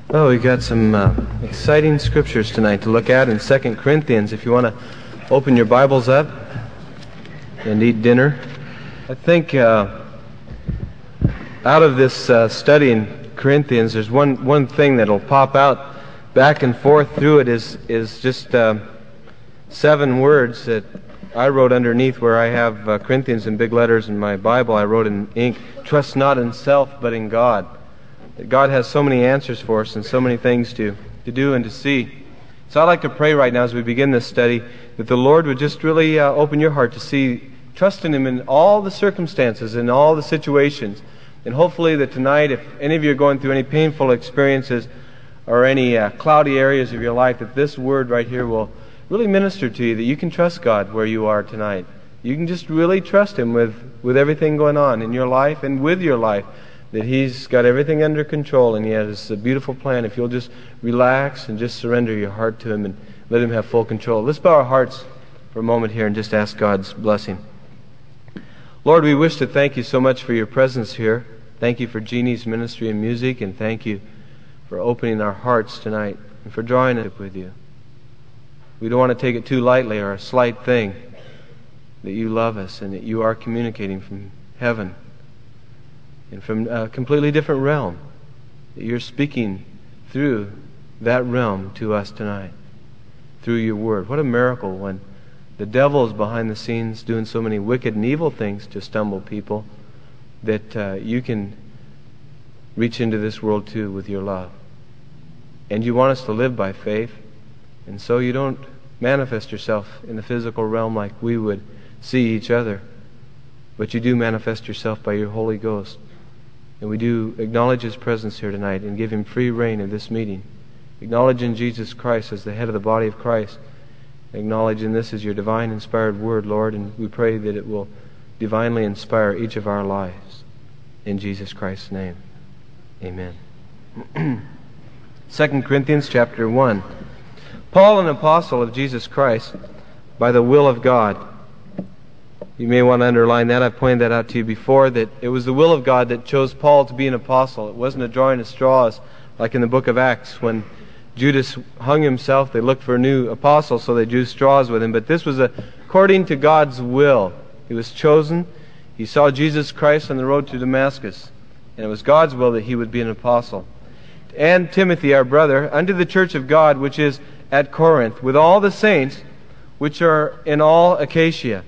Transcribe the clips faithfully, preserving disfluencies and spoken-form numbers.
Oh, we got some uh, exciting scriptures tonight to look at in Second Corinthians. If you want to open your Bibles up and eat dinner. I think uh, out of this uh, study in Corinthians, there's one, one thing that'll pop out back and forth through it is, is just uh, seven words that I wrote underneath where I have uh, Corinthians in big letters in my Bible. I wrote in ink, "Trust not in self, but in God." That God has so many answers for us and so many things to, to do and to see. So I'd like to pray right now as we begin this study that the Lord would just really uh, open your heart to see, trust in Him in all the circumstances, in all the situations. And hopefully that tonight, if any of you are going through any painful experiences or any uh, cloudy areas of your life, that this word right here will really minister to you, that you can trust God where you are tonight. You can just really trust Him with, with everything going on in your life and with your life. That He's got everything under control and He has a beautiful plan if you'll just relax and just surrender your heart to Him and let Him have full control. Let's bow our hearts for a moment here and just ask God's blessing. Lord, we wish to thank You so much for Your presence here. Thank You for Jeannie's ministry and music, and thank You for opening our hearts tonight and for drawing it with You. We don't want to take it too lightly or a slight thing that You love us and that You are communicating from heaven. And from a completely different realm, that You're speaking through that realm to us tonight, through Your Word. What a miracle when the devil is behind the scenes doing so many wicked and evil things to stumble people, that uh, You can reach into this world too with Your love. And You want us to live by faith, and so You don't manifest Yourself in the physical realm like we would see each other, but You do manifest Yourself by Your Holy Ghost. And we do acknowledge His presence here tonight and give Him free reign in this meeting. Acknowledging Jesus Christ as the head of the body of Christ. Acknowledging this as Your divine inspired word, Lord, and we pray that it will divinely inspire each of our lives. In Jesus Christ's name. Amen. Second Corinthians chapter one. Paul, an apostle of Jesus Christ, by the will of God. You may want to underline that. I've pointed that out to you before, that it was the will of God that chose Paul to be an apostle. It wasn't a drawing of straws like in the book of Acts when Judas hung himself. They looked for a new apostle, so they drew straws with him. But this was according to God's will. He was chosen. He saw Jesus Christ on the road to Damascus, and it was God's will that he would be an apostle. And Timothy, our brother, unto the church of God which is at Corinth, with all the saints which are in all Achaia.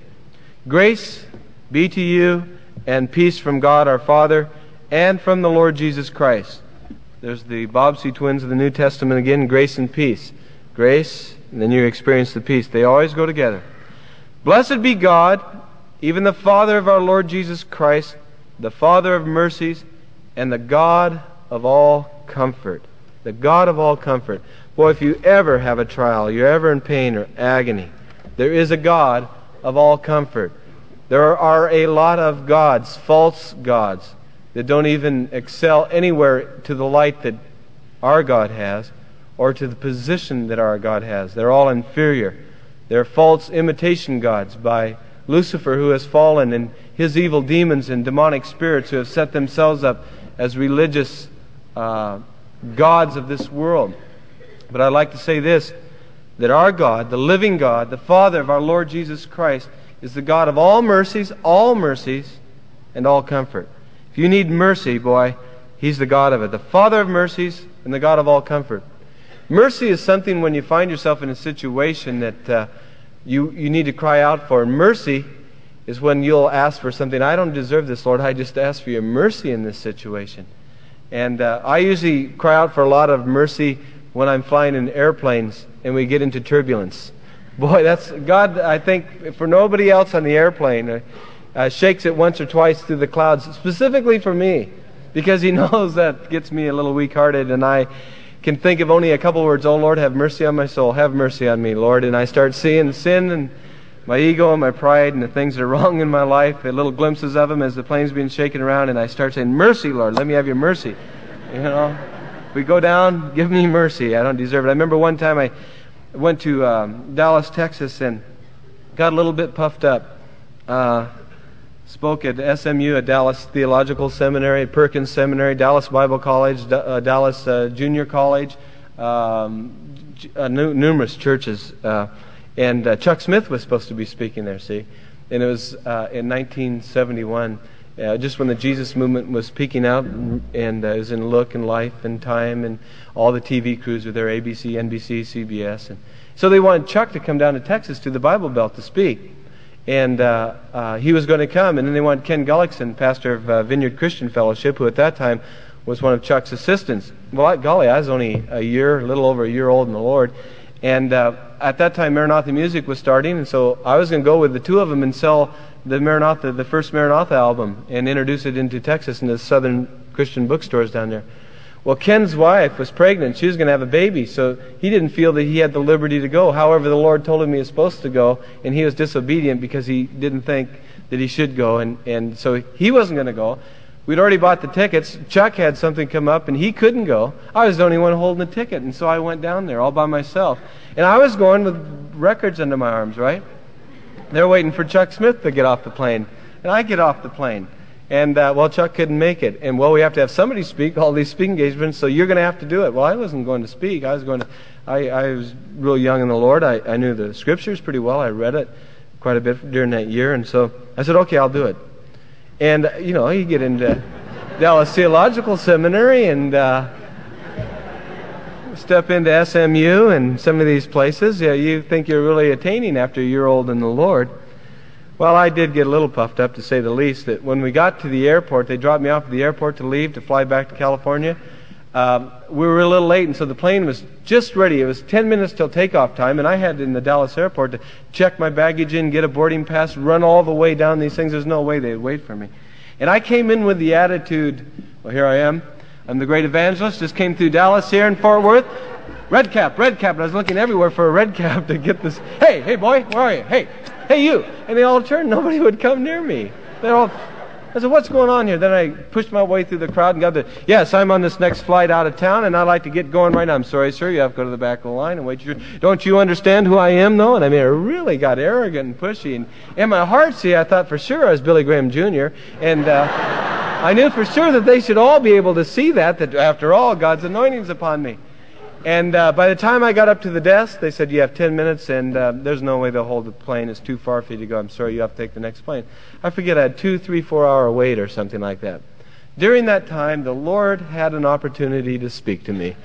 Grace be to you and peace from God our Father and from the Lord Jesus Christ. There's the Bobbsey twins of the New Testament again, grace and peace. Grace, and then you experience the peace. They always go together. Blessed be God, even the Father of our Lord Jesus Christ, the Father of mercies, and the God of all comfort. The God of all comfort. Boy, if you ever have a trial, you're ever in pain or agony, there is a God of all comfort. There are a lot of gods, false gods, that don't even excel anywhere to the light that our God has or to the position that our God has. They're all inferior. They're false imitation gods by Lucifer, who has fallen, and his evil demons and demonic spirits who have set themselves up as religious uh, gods of this world. But I'd like to say this, that our God, the living God, the Father of our Lord Jesus Christ, is the God of all mercies, all mercies, and all comfort. If you need mercy, boy, He's the God of it. The Father of mercies and the God of all comfort. Mercy is something when you find yourself in a situation that uh, you, you need to cry out for. And mercy is when you'll ask for something. I don't deserve this, Lord. I just ask for Your mercy in this situation. And uh, I usually cry out for a lot of mercy when I'm flying in airplanes and we get into turbulence. Boy, that's God, I think, for nobody else on the airplane, uh, uh, shakes it once or twice through the clouds, specifically for me, because He knows that gets me a little weak-hearted, and I can think of only a couple words, oh Lord, have mercy on my soul, have mercy on me, Lord, and I start seeing sin and my ego and my pride and the things that are wrong in my life, the little glimpses of them as the plane's being shaken around, and I start saying, mercy, Lord, let me have Your mercy. You know, we go down, give me mercy, I don't deserve it. I remember one time I went to um, Dallas, Texas, and got a little bit puffed up. Uh, spoke at S M U, at Dallas Theological Seminary, Perkins Seminary, Dallas Bible College, D- uh, Dallas uh, Junior College, um, uh, nu- numerous churches. Uh, and uh, Chuck Smith was supposed to be speaking there, see? And it was uh, in nineteen seventy-one, uh, just when the Jesus movement was peaking out, and uh, it was in Look and Life and Time, and all the T V crews were there, A B C, N B C, C B S. And so they wanted Chuck to come down to Texas to the Bible Belt to speak. And uh, uh, he was going to come, and then they wanted Ken Gullickson, pastor of uh, Vineyard Christian Fellowship, who at that time was one of Chuck's assistants. Well, I, golly, I was only a year, a little over a year old in the Lord. And uh, at that time, Maranatha Music was starting, and so I was going to go with the two of them and sell the Maranatha, the first Maranatha album, and introduce it into Texas into southern Christian bookstores down there. Well, Ken's wife was pregnant. She was going to have a baby, so he didn't feel that he had the liberty to go. However, the Lord told him he was supposed to go, and he was disobedient because he didn't think that he should go, and, and so he wasn't going to go. We'd already bought the tickets. Chuck had something come up, and he couldn't go. I was the only one holding the ticket, and so I went down there all by myself. And I was going with records under my arms, right? They're waiting for Chuck Smith to get off the plane, and I get off the plane. And, uh, well, Chuck couldn't make it. And, well, we have to have somebody speak, all these speaking engagements, so you're going to have to do it. Well, I wasn't going to speak. I was going to, I, I was real young in the Lord. I, I knew the Scriptures pretty well. I read it quite a bit during that year. And so I said, okay, I'll do it. And, uh, you know, you get into Dallas Theological Seminary and uh, step into S M U and some of these places. Yeah, you think you're really attaining after a year old in the Lord. Well, I did get a little puffed up, to say the least, that when we got to the airport, they dropped me off at the airport to leave, to fly back to California. Um, we were a little late, and so the plane was just ready. It was ten minutes till takeoff time, and I had in the Dallas airport to check my baggage in, get a boarding pass, run all the way down these things. There's no way they'd wait for me. And I came in with the attitude, well, here I am. I'm the great evangelist, just came through Dallas here in Fort Worth. Red cap, red cap. And I was looking everywhere for a red cap to get this. Hey, hey, boy, where are you? Hey. Hey, you! And they all turned. Nobody would come near me. They're all. I said, what's going on here? Then I pushed my way through the crowd and got the. Yes, I'm on this next flight out of town, and I'd like to get going right now. I'm sorry, sir. You have to go to the back of the line and wait. Your... Don't you understand who I am, though? And I mean, I really got arrogant and pushy. And in my heart, see, I thought for sure I was Billy Graham Junior And uh, I knew for sure that they should all be able to see that, that after all, God's anointing's upon me. And uh, by the time I got up to the desk, they said, you have ten minutes, and uh, there's no way they'll hold the plane. It's too far for you to go. I'm sorry, you have to take the next plane. I forget, I had two, three, four hour wait or something like that. During that time, the Lord had an opportunity to speak to me.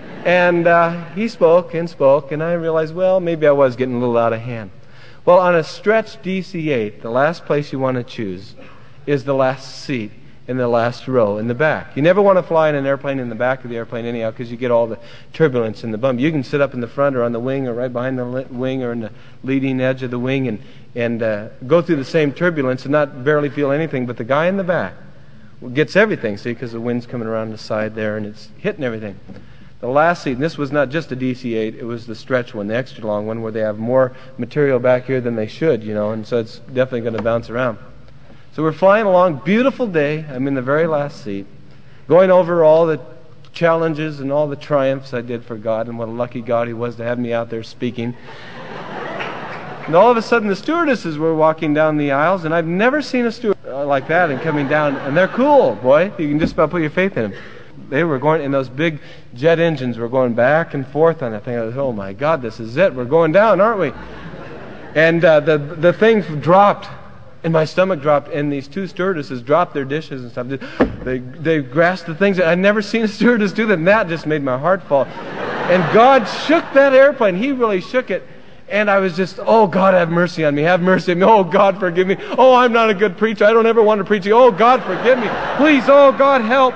And uh, He spoke and spoke, and I realized, well, maybe I was getting a little out of hand. Well, on a stretched D C eight, the last place you want to choose is the last seat in the last row in the back. You never want to fly in an airplane in the back of the airplane anyhow, because you get all the turbulence in the bump. You can sit up in the front or on the wing or right behind the li- wing or in the leading edge of the wing and, and uh, go through the same turbulence and not barely feel anything. But the guy in the back gets everything, see, because the wind's coming around the side there and it's hitting everything. The last seat, and this was not just a D C eight, it was the stretch one, the extra long one, where they have more material back here than they should, you know, and so it's definitely going to bounce around. So we're flying along, beautiful day. I'm in the very last seat, going over all the challenges and all the triumphs I did for God, and what a lucky God He was to have me out there speaking. And all of a sudden, the stewardesses were walking down the aisles, and I've never seen a steward like that and coming down. And they're cool, boy. You can just about put your faith in them. They were going, and those big jet engines were going back and forth on that thing. I was, oh my God, this is it. We're going down, aren't we? And uh, the the thing dropped. And my stomach dropped, and these two stewardesses dropped their dishes and stuff. They they grasped the things. I'd never seen a stewardess do that, and that just made my heart fall. And God shook that airplane. He really shook it. And I was just, oh, God, have mercy on me. Have mercy on me. Oh, God, forgive me. Oh, I'm not a good preacher. I don't ever want to preach. Oh, God, forgive me. Please, oh, God, help.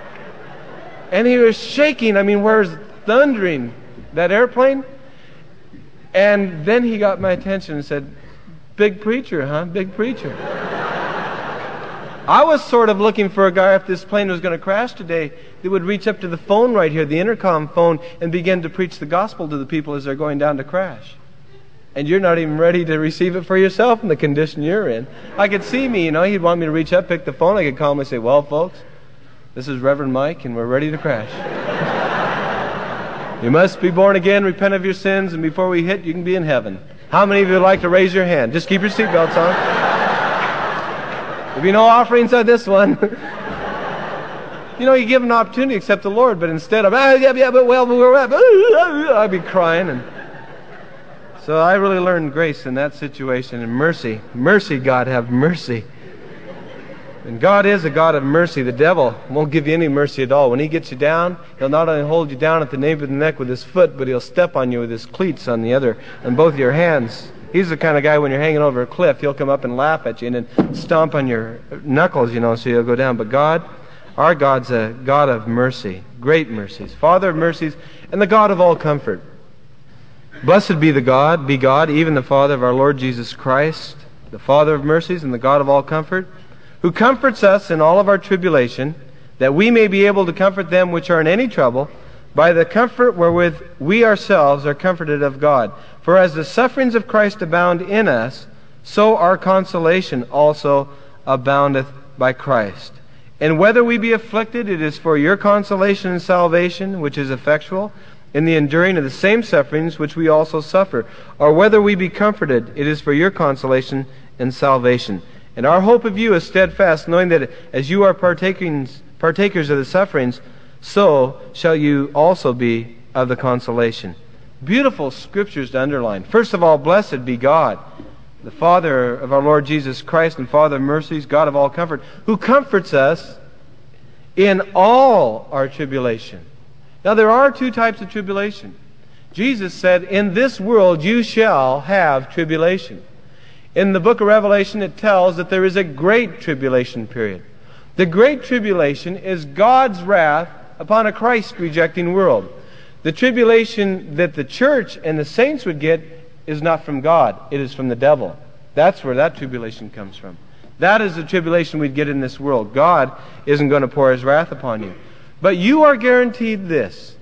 And He was shaking. I mean, where's thundering that airplane? And then He got my attention and said, big preacher, huh? Big preacher. I was sort of looking for a guy, if this plane was going to crash today, that would reach up to the phone right here, the intercom phone, and begin to preach the gospel to the people as they're going down to crash. And you're not even ready to receive it for yourself in the condition you're in. I could see me, you know, He'd want me to reach up, pick the phone. I could call him and say, well, folks, this is Reverend Mike, and we're ready to crash. You must be born again, repent of your sins, and before we hit, you can be in heaven. How many of you would like to raise your hand? Just keep your seatbelts on. There'll be no offerings on this one. You know, you give them an opportunity to accept the Lord, but instead of, ah, yeah, yeah, but well, we're up, I'd be crying. And so I really learned grace in that situation and mercy. Mercy, God, have mercy. And God is a God of mercy. The devil won't give you any mercy at all. When he gets you down, he'll not only hold you down at the nape of the neck with his foot, but he'll step on you with his cleats on the other, on both your hands. He's the kind of guy when you're hanging over a cliff, he'll come up and laugh at you and then stomp on your knuckles, you know, so you'll go down. But God, our God's a God of mercy, great mercies, Father of mercies, and the God of all comfort. Blessed be the God, be God, even the Father of our Lord Jesus Christ, the Father of mercies and the God of all comfort, who comforts us in all of our tribulation, that we may be able to comfort them which are in any trouble, by the comfort wherewith we ourselves are comforted of God. For as the sufferings of Christ abound in us, so our consolation also aboundeth by Christ. And whether we be afflicted, it is for your consolation and salvation, which is effectual, in the enduring of the same sufferings which we also suffer. Or whether we be comforted, it is for your consolation and salvation. And our hope of you is steadfast, knowing that as you are partakers of the sufferings, so shall you also be of the consolation. Beautiful scriptures to underline. First of all, blessed be God, the Father of our Lord Jesus Christ and Father of mercies, God of all comfort, who comforts us in all our tribulation. Now there are two types of tribulation. Jesus said, in this world you shall have tribulation. In the book of Revelation it tells that there is a great tribulation period. The great tribulation is God's wrath upon a Christ-rejecting world. The tribulation that the church and the saints would get is not from God. It is from the devil. That's where that tribulation comes from. That is the tribulation we'd get in this world. God isn't going to pour His wrath upon you. But you are guaranteed this,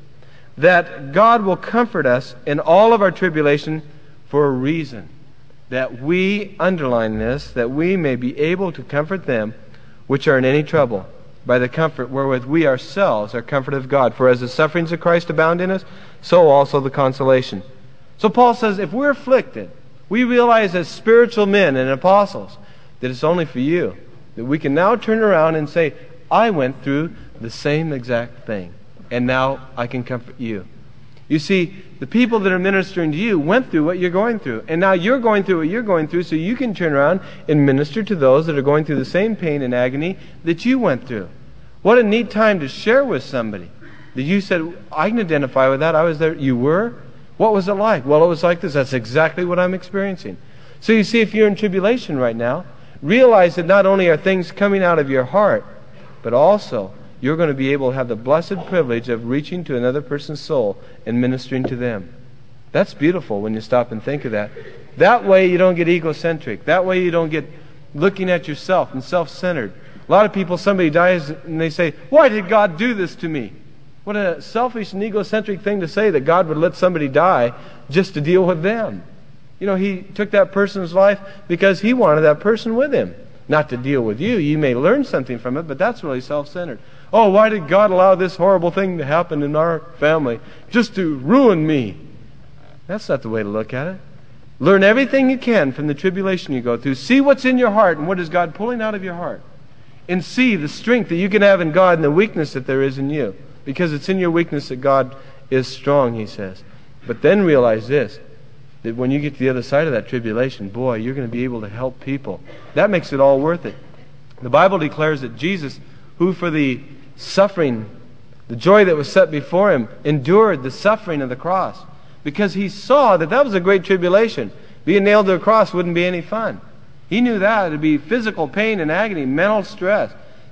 that God will comfort us in all of our tribulation for a reason. That we, underline this, that we may be able to comfort them which are in any trouble, by the comfort wherewith we ourselves are comforted of God. For as the sufferings of Christ abound in us, so also the consolation. So Paul says, if we're afflicted, we realize as spiritual men and apostles that it's only for you. That we can now turn around and say, I went through the same exact thing, and now I can comfort you. You see, the people that are ministering to you went through what you're going through, and now you're going through what you're going through, so you can turn around and minister to those that are going through the same pain and agony that you went through. What a neat time to share with somebody that you said, I can identify with that. I was there. You were? What was it like? Well, it was like this. That's exactly what I'm experiencing. So you see, if you're in tribulation right now, realize that not only are things coming out of your heart, but also you're going to be able to have the blessed privilege of reaching to another person's soul and ministering to them. That's beautiful when you stop and think of that. That way you don't get egocentric. That way you don't get looking at yourself and self-centered. A lot of people, somebody dies and they say, why did God do this to me? What a selfish and egocentric thing to say, that God would let somebody die just to deal with them. You know, He took that person's life because He wanted that person with Him, not to deal with you. You may learn something from it, but that's really self-centered. Oh, why did God allow this horrible thing to happen in our family? Just to ruin me. That's not the way to look at it. Learn everything you can from the tribulation you go through. See what's in your heart and what is God pulling out of your heart. And see the strength that you can have in God and the weakness that there is in you. Because it's in your weakness that God is strong, He says. But then realize this, that when you get to the other side of that tribulation, boy, you're going to be able to help people. That makes it all worth it. The Bible declares that Jesus, who for the suffering, the joy that was set before Him, endured the suffering of the cross. Because He saw that that was a great tribulation. Being nailed to a cross wouldn't be any fun. He knew that. It would be physical pain and agony, mental stress.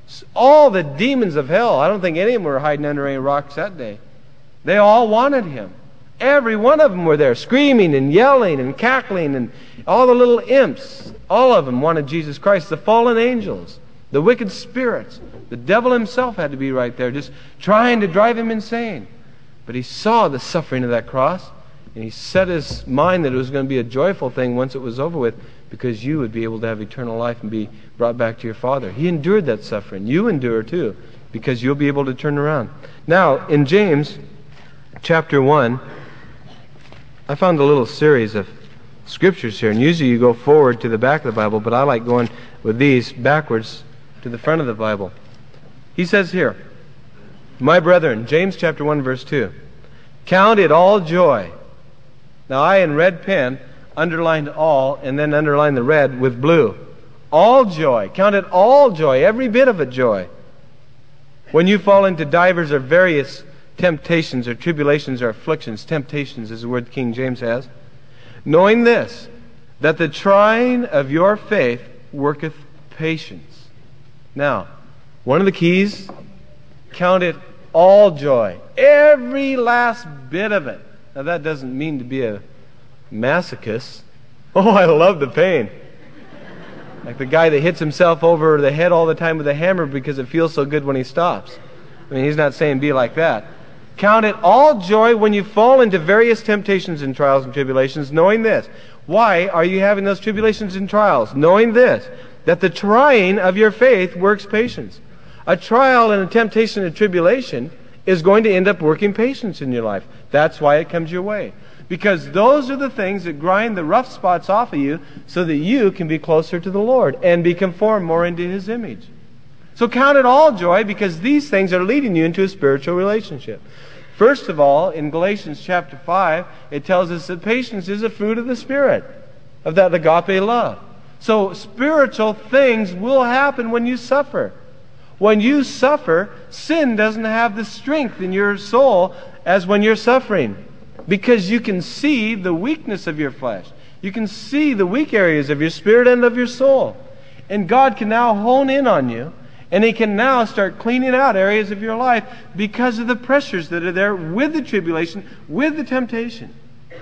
All the demons of hell, I don't think any of them were hiding under any rocks that day. They all wanted Him. Every one of them were there, screaming and yelling and cackling, and all the little imps, all of them wanted Jesus Christ. The fallen angels, the wicked spirits, the devil himself had to be right there, just trying to drive Him insane. But He saw the suffering of that cross, and He set His mind that it was going to be a joyful thing once it was over with, because you would be able to have eternal life and be brought back to your Father. He endured that suffering. You endure too, because you'll be able to turn around. Now, in James chapter one, I found a little series of scriptures here. And usually you go forward to the back of the Bible, but I like going with these backwards to the front of the Bible. He says here, my brethren, James chapter one, verse two, count it all joy. Now I, in red pen, underlined all and then underlined the red with blue. All joy. Count it all joy, every bit of it joy. When you fall into divers or various temptations or tribulations or afflictions, temptations is the word King James has, knowing this, that the trying of your faith worketh patience. Now, one of the keys, count it all joy. Every last bit of it. Now that doesn't mean to be a masochist. Oh, I love the pain. Like the guy that hits himself over the head all the time with a hammer because it feels so good when he stops. I mean, he's not saying be like that. Count it all joy when you fall into various temptations and trials and tribulations, knowing this. Why are you having those tribulations and trials? Knowing this, that the trying of your faith works patience. A trial and a temptation and tribulation is going to end up working patience in your life. That's why it comes your way. Because those are the things that grind the rough spots off of you so that you can be closer to the Lord and be conformed more into His image. So count it all joy because these things are leading you into a spiritual relationship. First of all, in Galatians chapter five, it tells us that patience is a fruit of the Spirit, of that agape love. So spiritual things will happen when you suffer. When you suffer, sin doesn't have the strength in your soul as when you're suffering. Because you can see the weakness of your flesh. You can see the weak areas of your spirit and of your soul. And God can now hone in on you. And He can now start cleaning out areas of your life because of the pressures that are there with the tribulation, with the temptation.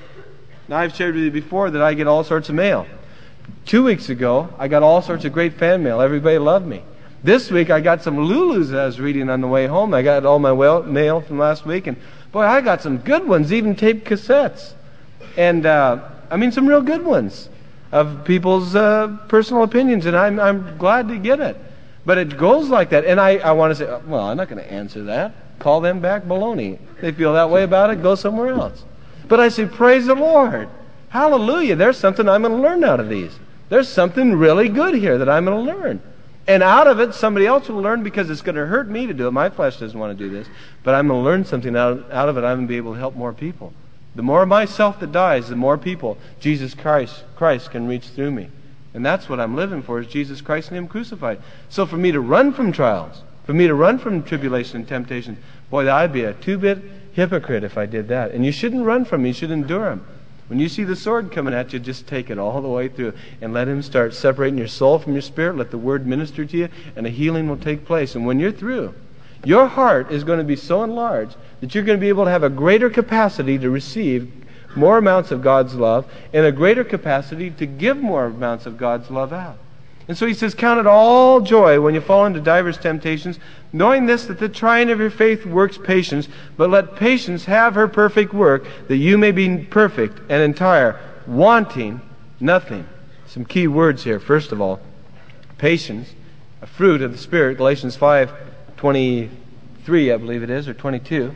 Now, I've shared with you before that I get all sorts of mail. Two weeks ago, I got all sorts of great fan mail. Everybody loved me. This week, I got some Lulus that I was reading on the way home. I got all my mail from last week. And boy, I got some good ones, even taped cassettes. And, uh, I mean, some real good ones of people's uh, personal opinions. And I'm, I'm glad to get it. But it goes like that. And I, I want to say, well, I'm not going to answer that. Call them back baloney. They feel that way about it, go somewhere else. But I say, praise the Lord. Hallelujah. There's something I'm going to learn out of these. There's something really good here that I'm going to learn. And out of it, somebody else will learn because it's going to hurt me to do it. My flesh doesn't want to do this. But I'm going to learn something out, out of it. I'm going to be able to help more people. The more of myself that dies, the more people Jesus Christ, Christ can reach through me. And that's what I'm living for, is Jesus Christ and Him crucified. So for me to run from trials, for me to run from tribulation and temptation, boy, I'd be a two-bit hypocrite if I did that. And you shouldn't run from them. You should endure them. When you see the sword coming at you, just take it all the way through and let Him start separating your soul from your spirit. Let the Word minister to you, and a healing will take place. And when you're through, your heart is going to be so enlarged that you're going to be able to have a greater capacity to receive more amounts of God's love and a greater capacity to give more amounts of God's love out. And so he says, count it all joy when you fall into divers temptations, knowing this, that the trying of your faith works patience, but let patience have her perfect work, that you may be perfect and entire, wanting nothing. Some key words here. First of all, patience, a fruit of the Spirit, Galatians five twenty-three, I believe it is, or twenty-two.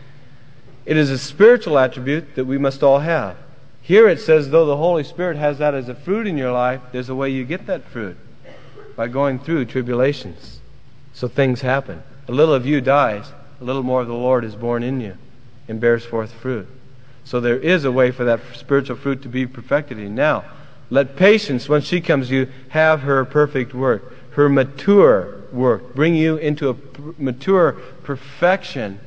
It is a spiritual attribute that we must all have. Here it says, though the Holy Spirit has that as a fruit in your life, there's a way you get that fruit. By going through tribulations. So things happen. A little of you dies. A little more of the Lord is born in you and bears forth fruit. So there is a way for that spiritual fruit to be perfected in. Now, let patience, when she comes to you, have her perfect work. Her mature work. Bring you into a mature perfection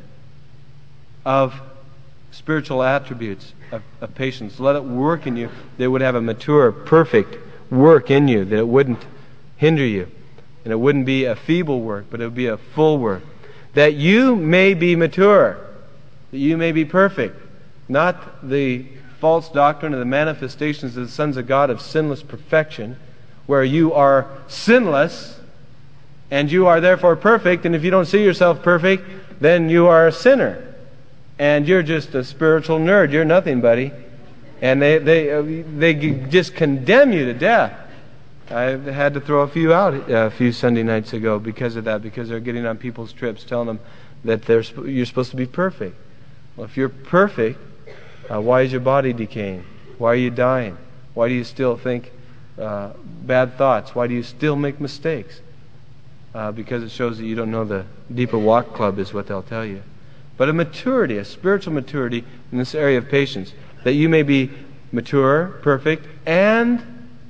of spiritual attributes of, of patience. Let it work in you. That it would have a mature, perfect work in you. That it wouldn't hinder you. And it wouldn't be a feeble work, but it would be a full work. That you may be mature. That you may be perfect. Not the false doctrine of the manifestations of the sons of God of sinless perfection, where you are sinless and you are therefore perfect, and if you don't see yourself perfect, then you are a sinner. And you're just a spiritual nerd. You're nothing, buddy. And they, they, they just condemn you to death. I had to throw a few out a few Sunday nights ago because of that, because they're getting on people's trips telling them that they're you're supposed to be perfect. Well, if you're perfect, uh, why is your body decaying? Why are you dying? Why do you still think uh, bad thoughts? Why do you still make mistakes? Uh, because it shows that you don't know the deeper walk club is what they'll tell you. But a maturity, a spiritual maturity in this area of patience, that you may be mature, perfect, and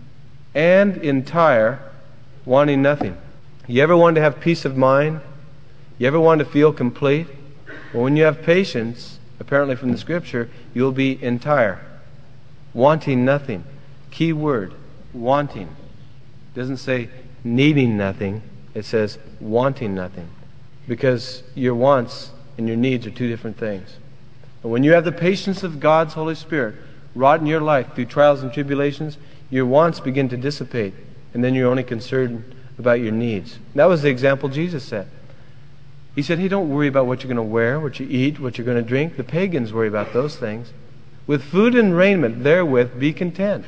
and entire, wanting nothing. You ever want to have peace of mind? You ever want to feel complete? Well, when you have patience, apparently from the Scripture, you'll be entire, wanting nothing. Key word, wanting. It doesn't say needing nothing. It says wanting nothing. Because your wants and your needs are two different things. And when you have the patience of God's Holy Spirit wrought in your life through trials and tribulations, your wants begin to dissipate, and then you're only concerned about your needs. That was the example Jesus set. He said, hey, don't worry about what you're going to wear, what you eat, what you're going to drink. The pagans worry about those things. With food and raiment therewith be content.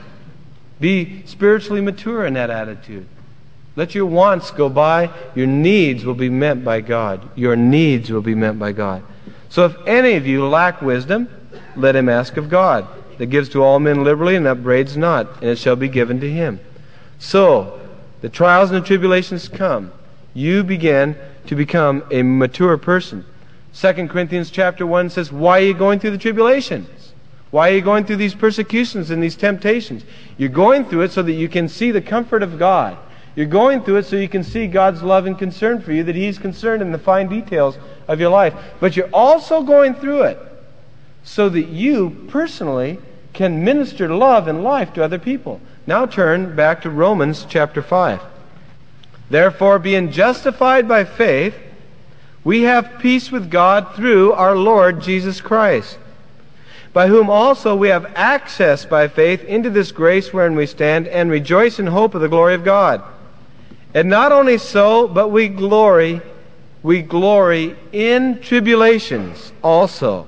Be spiritually mature in that attitude. Let your wants go by. Your needs will be met by God. Your needs will be met by God. So if any of you lack wisdom, let him ask of God, that gives to all men liberally and upbraids not, and it shall be given to him. So, the trials and the tribulations come. You begin to become a mature person. Second Corinthians chapter one says, why are you going through the tribulations? Why are you going through these persecutions and these temptations? You're going through it so that you can see the comfort of God. You're going through it so you can see God's love and concern for you, that He's concerned in the fine details of your life. But you're also going through it so that you personally can minister love and life to other people. Now turn back to Romans chapter five. Therefore, being justified by faith, we have peace with God through our Lord Jesus Christ, by whom also we have access by faith into this grace wherein we stand, and rejoice in hope of the glory of God. And not only so, but we glory, we glory in tribulations also.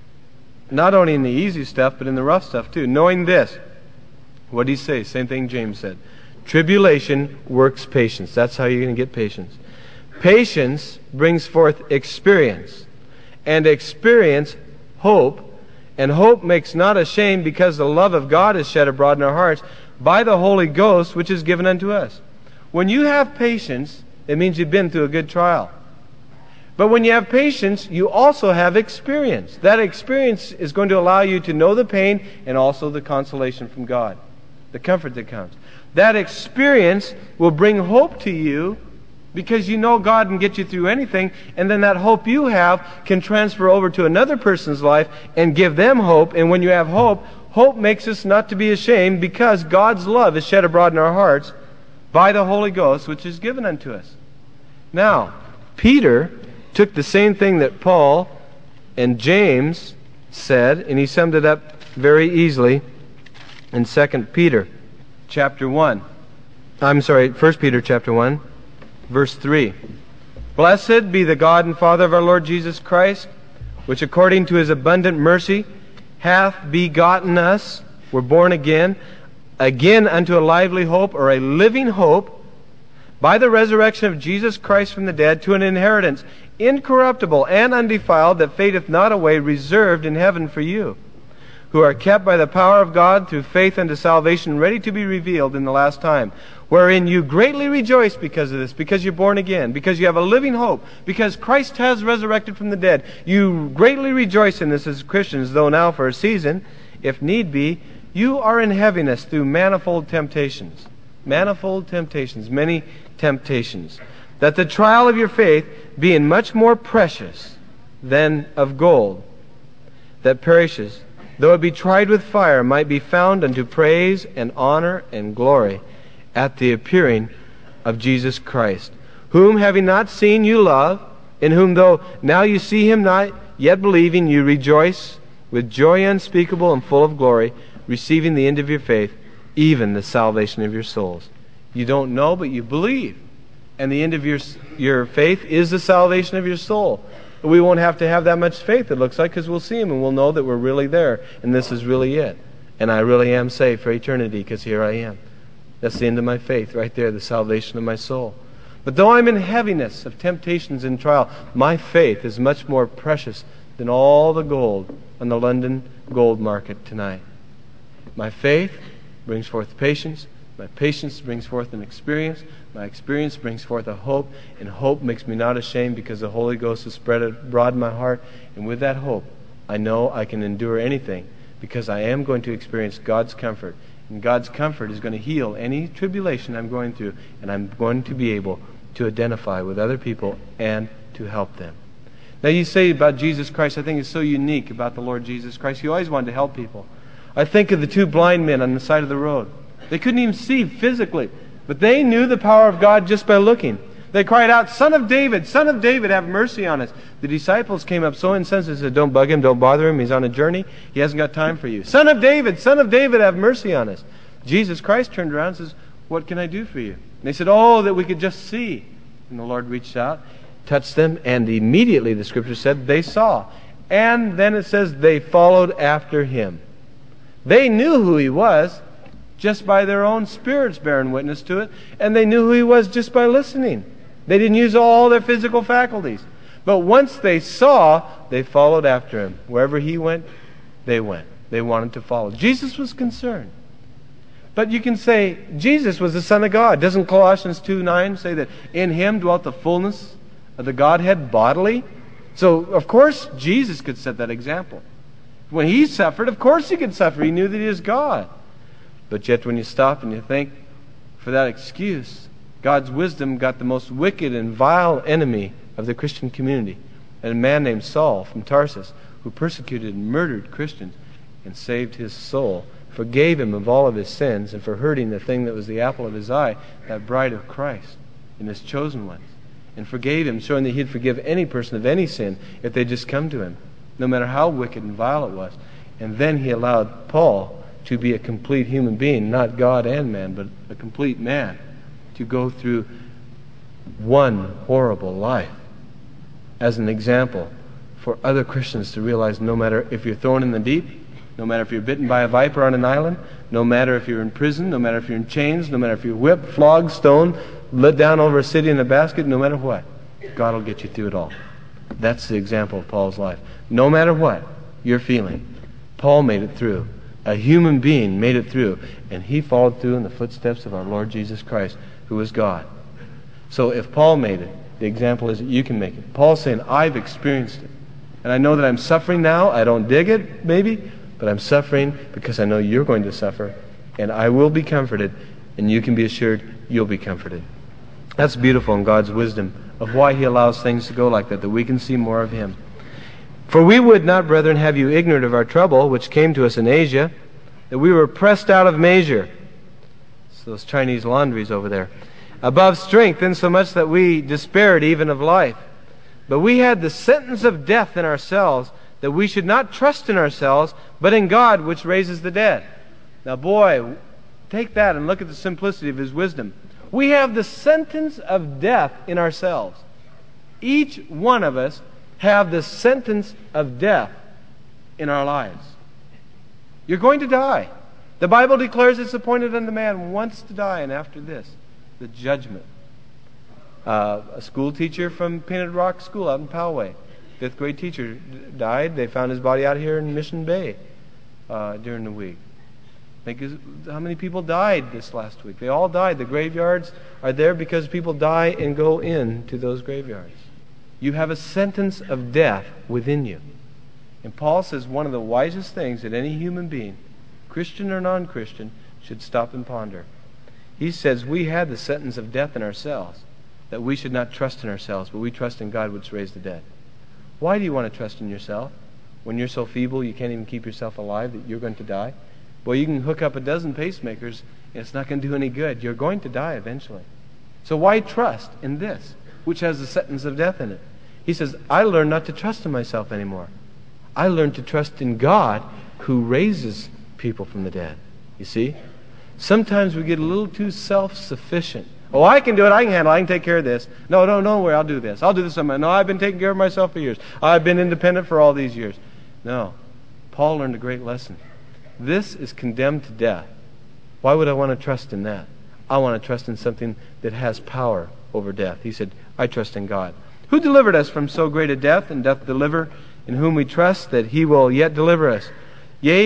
Not only in the easy stuff, but in the rough stuff too. Knowing this, what did he say? Same thing James said. Tribulation works patience. That's how you're going to get patience. Patience brings forth experience, and experience hope, and hope makes not ashamed, because the love of God is shed abroad in our hearts by the Holy Ghost, which is given unto us. When you have patience, it means you've been through a good trial. But when you have patience, you also have experience. That experience is going to allow you to know the pain and also the consolation from God, the comfort that comes. That experience will bring hope to you, because you know God can get you through anything, and then that hope you have can transfer over to another person's life and give them hope. And when you have hope, hope makes us not to be ashamed, because God's love is shed abroad in our hearts by the Holy Ghost, which is given unto us. Now, Peter took the same thing that Paul and James said, and he summed it up very easily in Second Peter chapter one. I'm sorry, First Peter chapter one, verse three. Blessed be the God and Father of our Lord Jesus Christ, which according to His abundant mercy hath begotten us, we're born again, again unto a lively hope, or a living hope, by the resurrection of Jesus Christ from the dead, to an inheritance incorruptible and undefiled, that fadeth not away, reserved in heaven for you, who are kept by the power of God through faith unto salvation, ready to be revealed in the last time, wherein you greatly rejoice because of this, because you're born again, because you have a living hope, because Christ has resurrected from the dead. You greatly rejoice in this as Christians, though now for a season, if need be, you are in heaviness through manifold temptations. Manifold temptations, many temptations. That the trial of your faith, being much more precious than of gold, that perishes, though it be tried with fire, might be found unto praise and honor and glory at the appearing of Jesus Christ, whom having not seen you love, in whom though now you see Him not, yet believing you rejoice with joy unspeakable and full of glory, receiving the end of your faith, even the salvation of your souls. You don't know, but you believe. And the end of your your faith is the salvation of your soul. We won't have to have that much faith, it looks like, because we'll see Him and we'll know that we're really there, and this is really it. And I really am saved for eternity, because here I am. That's the end of my faith right there, the salvation of my soul. But though I'm in heaviness of temptations and trial, my faith is much more precious than all the gold on the London gold market tonight. My faith brings forth patience. My patience brings forth an experience. My experience brings forth a hope. And hope makes me not ashamed because the Holy Ghost has spread abroad in my heart. And with that hope, I know I can endure anything because I am going to experience God's comfort. And God's comfort is going to heal any tribulation I'm going through. And I'm going to be able to identify with other people and to help them. Now you say about Jesus Christ, I think it's so unique about the Lord Jesus Christ. He always wanted to help people. I think of the two blind men on the side of the road. They couldn't even see physically, but they knew the power of God just by looking. They cried out, "Son of David, Son of David, have mercy on us." The disciples came up so incensed and said, "Don't bug him, don't bother him. He's on a journey. He hasn't got time for you." "Son of David, Son of David, have mercy on us." Jesus Christ turned around and says, "What can I do for you?" And they said, "Oh, that we could just see." And the Lord reached out, touched them, and immediately the Scripture said they saw. And then it says they followed after him. They knew who he was just by their own spirits bearing witness to it, and they knew who he was just by listening. They didn't use all their physical faculties. But once they saw, they followed after him. Wherever he went, they went. They wanted to follow. Jesus was concerned. But you can say, Jesus was the Son of God. Doesn't Colossians two nine say that in him dwelt the fullness of the Godhead bodily? So, of course, Jesus could set that example. When he suffered, of course he could suffer. He knew that he is God. But yet when you stop and you think, for that excuse, God's wisdom got the most wicked and vile enemy of the Christian community, a man named Saul from Tarsus, who persecuted and murdered Christians and saved his soul, forgave him of all of his sins, and for hurting the thing that was the apple of his eye, that bride of Christ and his chosen ones, and forgave him, showing that he'd forgive any person of any sin if they just come to him, no matter how wicked and vile it was. And then he allowed Paul to be a complete human being, not God and man, but a complete man, to go through one horrible life as an example for other Christians to realize no matter if you're thrown in the deep, no matter if you're bitten by a viper on an island, no matter if you're in prison, no matter if you're in chains, no matter if you're whipped, flogged, stoned, let down over a city in a basket, no matter what, God will get you through it all. That's the example of Paul's life. No matter what you're feeling, Paul made it through. A human being made it through, and he followed through in the footsteps of our Lord Jesus Christ, who is God. So if Paul made it, the example is that you can make it. Paul's saying, I've experienced it. And I know that I'm suffering now. I don't dig it, maybe, but I'm suffering because I know you're going to suffer, and I will be comforted, and you can be assured you'll be comforted. That's beautiful in God's wisdom of why he allows things to go like that, that we can see more of him. For we would not, brethren, have you ignorant of our trouble, which came to us in Asia, that we were pressed out of measure. It's those Chinese laundries over there. Above strength, insomuch that we despaired even of life. But we had the sentence of death in ourselves, that we should not trust in ourselves, but in God, which raises the dead. Now, boy, take that and look at the simplicity of his wisdom. We have the sentence of death in ourselves. Each one of us have the sentence of death in our lives. You're going to die. The Bible declares it's appointed unto man once to die, and after this, the judgment. Uh, a school teacher from Painted Rock School out in Poway, fifth grade teacher, died. They found his body out here in Mission Bay uh, during the week. Think how many people died this last week? They all died. The graveyards are there because people die and go into those graveyards. You have a sentence of death within you. And Paul says one of the wisest things that any human being, Christian or non-Christian, should stop and ponder. He says we had the sentence of death in ourselves, that we should not trust in ourselves, but we trust in God which raised the dead. Why do you want to trust in yourself when you're so feeble you can't even keep yourself alive that you're going to die? Well, you can hook up a dozen pacemakers and it's not going to do any good. You're going to die eventually. So why trust in this, which has the sentence of death in it? He says, I learned not to trust in myself anymore. I learned to trust in God who raises people from the dead. You see? Sometimes we get a little too self-sufficient. Oh, I can do it. I can handle it. I can take care of this. No, no, no worry. I'll do this. I'll do this on my own. No, I've been taking care of myself for years. I've been independent for all these years. No. Paul learned a great lesson. This is condemned to death. Why would I want to trust in that? I want to trust in something that has power over death. He said, I trust in God. Who delivered us from so great a death, and doth deliver, in whom we trust that he will yet deliver us? Yea,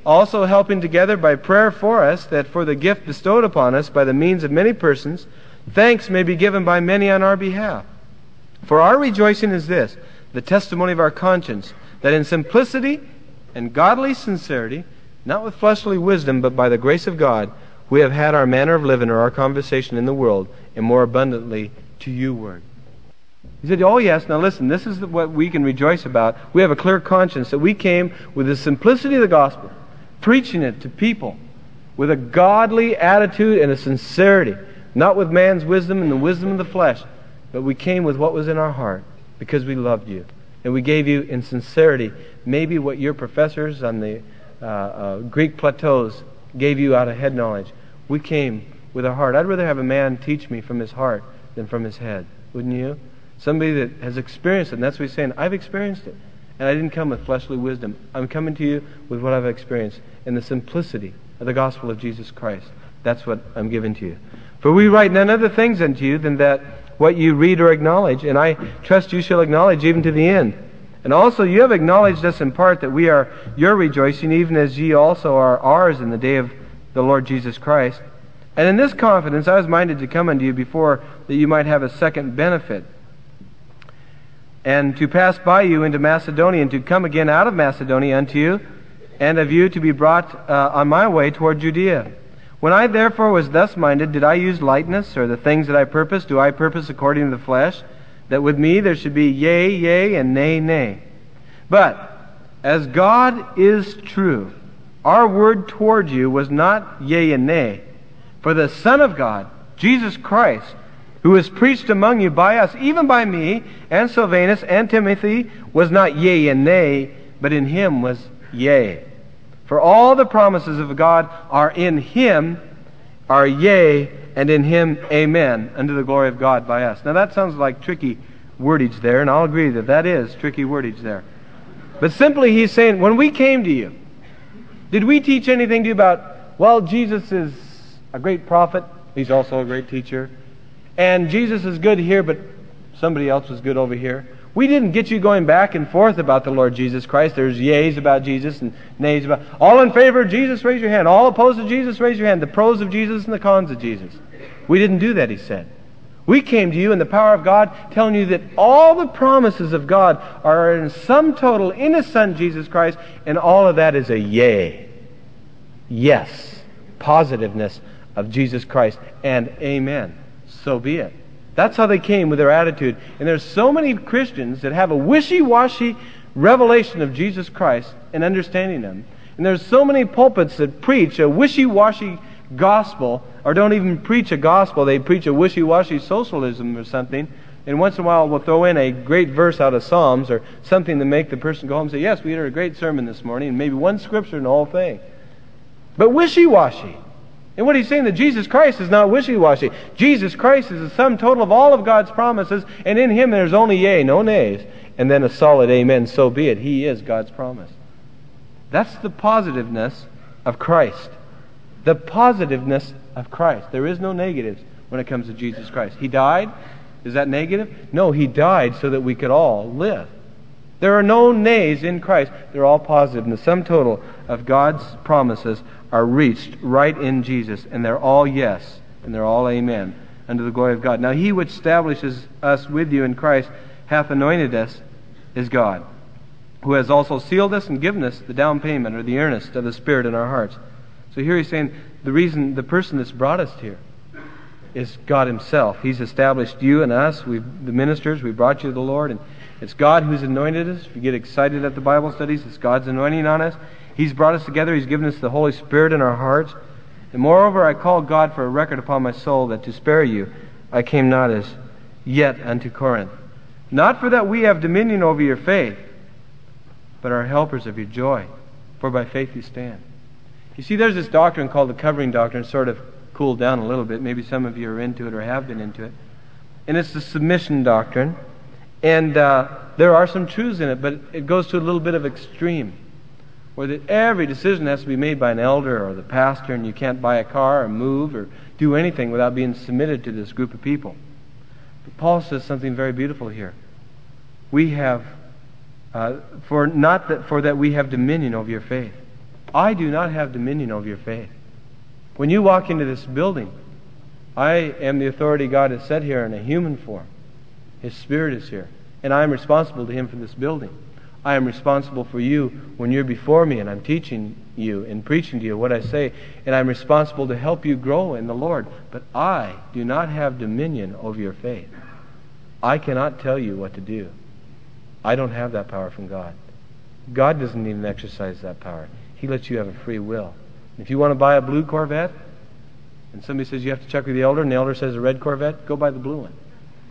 also helping together by prayer for us, that for the gift bestowed upon us by the means of many persons, thanks may be given by many on our behalf. For our rejoicing is this, the testimony of our conscience, that in simplicity and godly sincerity, not with fleshly wisdom, but by the grace of God, we have had our manner of living or our conversation in the world, and more abundantly to you word. He said, oh yes, now listen, this is what we can rejoice about. We have a clear conscience that we came with the simplicity of the gospel, preaching it to people with a godly attitude and a sincerity, not with man's wisdom and the wisdom of the flesh, but we came with what was in our heart because we loved you. And we gave you in sincerity maybe what your professors on the uh, uh, Greek plateaus gave you out of head knowledge. We came with our heart. I'd rather have a man teach me from his heart than from his head. Wouldn't you? Somebody that has experienced it. And that's what he's saying. I've experienced it. And I didn't come with fleshly wisdom. I'm coming to you with what I've experienced in the simplicity of the gospel of Jesus Christ. That's what I'm giving to you. For we write none other things unto you than that what you read or acknowledge, and I trust you shall acknowledge even to the end. And also you have acknowledged us in part that we are your rejoicing, even as ye also are ours in the day of the Lord Jesus Christ. And in this confidence I was minded to come unto you before, that you might have a second benefit, and to pass by you into Macedonia, and to come again out of Macedonia unto you, and of you to be brought uh, on my way toward Judea. When I therefore was thus minded, did I use lightness, or the things that I purpose, do I purpose according to the flesh, that with me there should be yea, yea, and nay, nay? But as God is true, our word toward you was not yea and nay. For the Son of God, Jesus Christ, who was preached among you by us, even by me, and Silvanus, and Timothy, was not yea and nay, but in him was yea. For all the promises of God are in him, are yea, and in him amen, unto the glory of God by us. Now that sounds like tricky wordage there, and I'll agree that that is tricky wordage there. But simply he's saying, when we came to you, did we teach anything to you about, well, Jesus is a great prophet, he's also a great teacher, and Jesus is good here, but somebody else was good over here? We didn't get you going back and forth about the Lord Jesus Christ. There's yeas about Jesus and nays about... All in favor of Jesus, raise your hand. All opposed to Jesus, raise your hand. The pros of Jesus and the cons of Jesus. We didn't do that, he said. We came to you in the power of God, telling you that all the promises of God are in sum total in his Son, Jesus Christ, and all of that is a yea. Yes. Positiveness of Jesus Christ. And amen. So be it. That's how they came with their attitude. And there's so many Christians that have a wishy-washy revelation of Jesus Christ and understanding Him. And there's so many pulpits that preach a wishy-washy gospel, or don't even preach a gospel. They preach a wishy-washy socialism or something. And once in a while we'll throw in a great verse out of Psalms or something to make the person go home and say, yes, we heard a great sermon this morning, and maybe one scripture in the whole thing. But wishy-washy. And what he's saying, that Jesus Christ is not wishy-washy. Jesus Christ is the sum total of all of God's promises, and in Him there's only yea, no nays, and then a solid amen, so be it. He is God's promise. That's the positiveness of Christ. The positiveness of Christ. There is no negatives when it comes to Jesus Christ. He died. Is that negative? No, He died so that we could all live. There are no nays in Christ. They're all positive. And the sum total of God's promises are reached right in Jesus. And they're all yes. And they're all amen. Unto the glory of God. Now He which establishes us with you in Christ hath anointed us is God, who has also sealed us and given us the down payment, or the earnest of the Spirit in our hearts. So here he's saying the reason, the person that's brought us here is God Himself. He's established you and us, we've, the ministers, we brought you to the Lord, and it's God who's anointed us. If you get excited at the Bible studies, it's God's anointing on us. He's brought us together. He's given us the Holy Spirit in our hearts. And moreover, I call God for a record upon my soul, that to spare you I came not as yet unto Corinth. Not for that we have dominion over your faith, but are helpers of your joy. For by faith you stand. You see, there's this doctrine called the covering doctrine, sort of cooled down a little bit. Maybe some of you are into it or have been into it. And it's the submission doctrine. And uh, there are some truths in it, but it goes to a little bit of extreme, where that every decision has to be made by an elder or the pastor, and you can't buy a car or move or do anything without being submitted to this group of people. But Paul says something very beautiful here. We have, uh, for not that for that we have dominion over your faith. I do not have dominion over your faith. When you walk into this building, I am the authority God has set here in a human form. His Spirit is here. And I am responsible to Him for this building. I am responsible for you when you're before me and I'm teaching you and preaching to you what I say. And I'm responsible to help you grow in the Lord. But I do not have dominion over your faith. I cannot tell you what to do. I don't have that power from God. God doesn't even exercise that power. He lets you have a free will. If you want to buy a blue Corvette, and somebody says you have to check with the elder, and the elder says a red Corvette, go buy the blue one.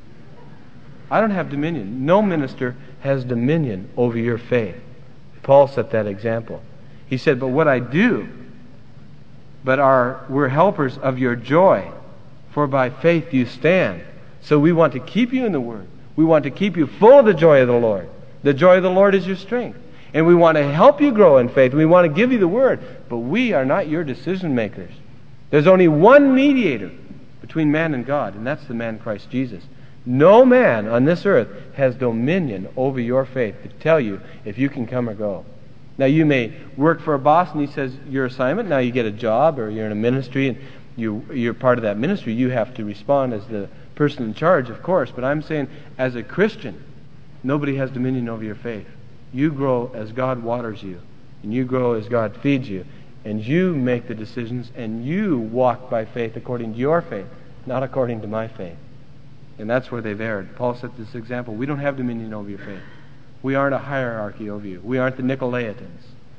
I don't have dominion. No minister has dominion over your faith. Paul set that example. He said, but what I do, but are we're helpers of your joy, for by faith you stand. So we want to keep you in the Word. We want to keep you full of the joy of the Lord. The joy of the Lord is your strength. And we want to help you grow in faith. We want to give you the Word. But we are not your decision makers. There's only one mediator between man and God, and that's the man Christ Jesus. No man on this earth has dominion over your faith to tell you if you can come or go. Now you may work for a boss and he says your assignment, now you get a job or you're in a ministry and you, you're part of that ministry. You have to respond as the person in charge, of course. But I'm saying as a Christian, nobody has dominion over your faith. You grow as God waters you, and you grow as God feeds you, and you make the decisions, and you walk by faith according to your faith, not according to my faith. And that's where they've erred. Paul set this example. We don't have dominion over your faith. We aren't a hierarchy over you. We aren't the Nicolaitans.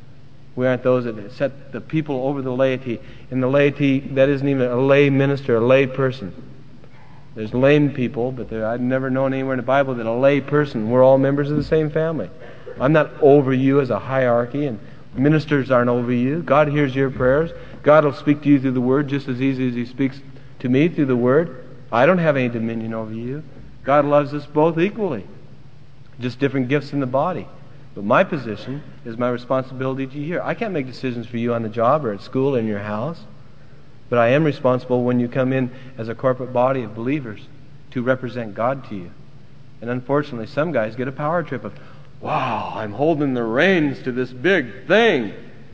We aren't those that set the people over the laity. And the laity, that isn't even a lay minister, a lay person. There's lame people, but there, I've never known anywhere in the Bible that a lay person, we're all members of the same family. I'm not over you as a hierarchy, and ministers aren't over you. God hears your prayers. God will speak to you through the Word just as easy as He speaks to me through the Word. I don't have any dominion over you. God loves us both equally. Just different gifts in the body. But my position is my responsibility to you here. I can't make decisions for you on the job or at school or in your house. But I am responsible when you come in as a corporate body of believers to represent God to you. And unfortunately, some guys get a power trip of, wow, I'm holding the reins to this big thing.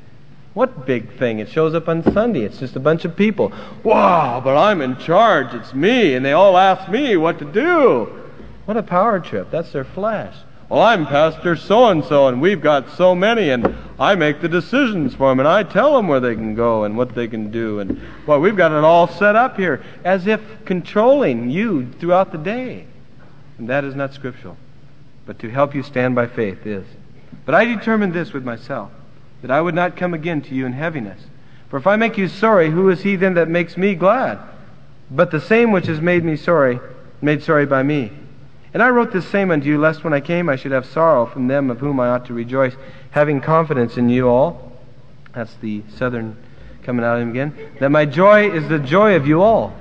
What big thing? It shows up on Sunday. It's just a bunch of people. Wow, but I'm in charge. It's me. And they all ask me what to do. What a power trip. That's their flesh. Well, I'm Pastor so-and-so, and we've got so many, and I make the decisions for them, and I tell them where they can go and what they can do. And, well, we've got it all set up here as if controlling you throughout the day. And that is not scriptural. But to help you stand by faith is. But I determined this with myself, that I would not come again to you in heaviness. For if I make you sorry, who is he then that makes me glad? But the same which has made me sorry, made sorry by me. And I wrote this same unto you, lest when I came I should have sorrow from them of whom I ought to rejoice, having confidence in you all. That's the southern coming out of him again. That my joy is the joy of you all.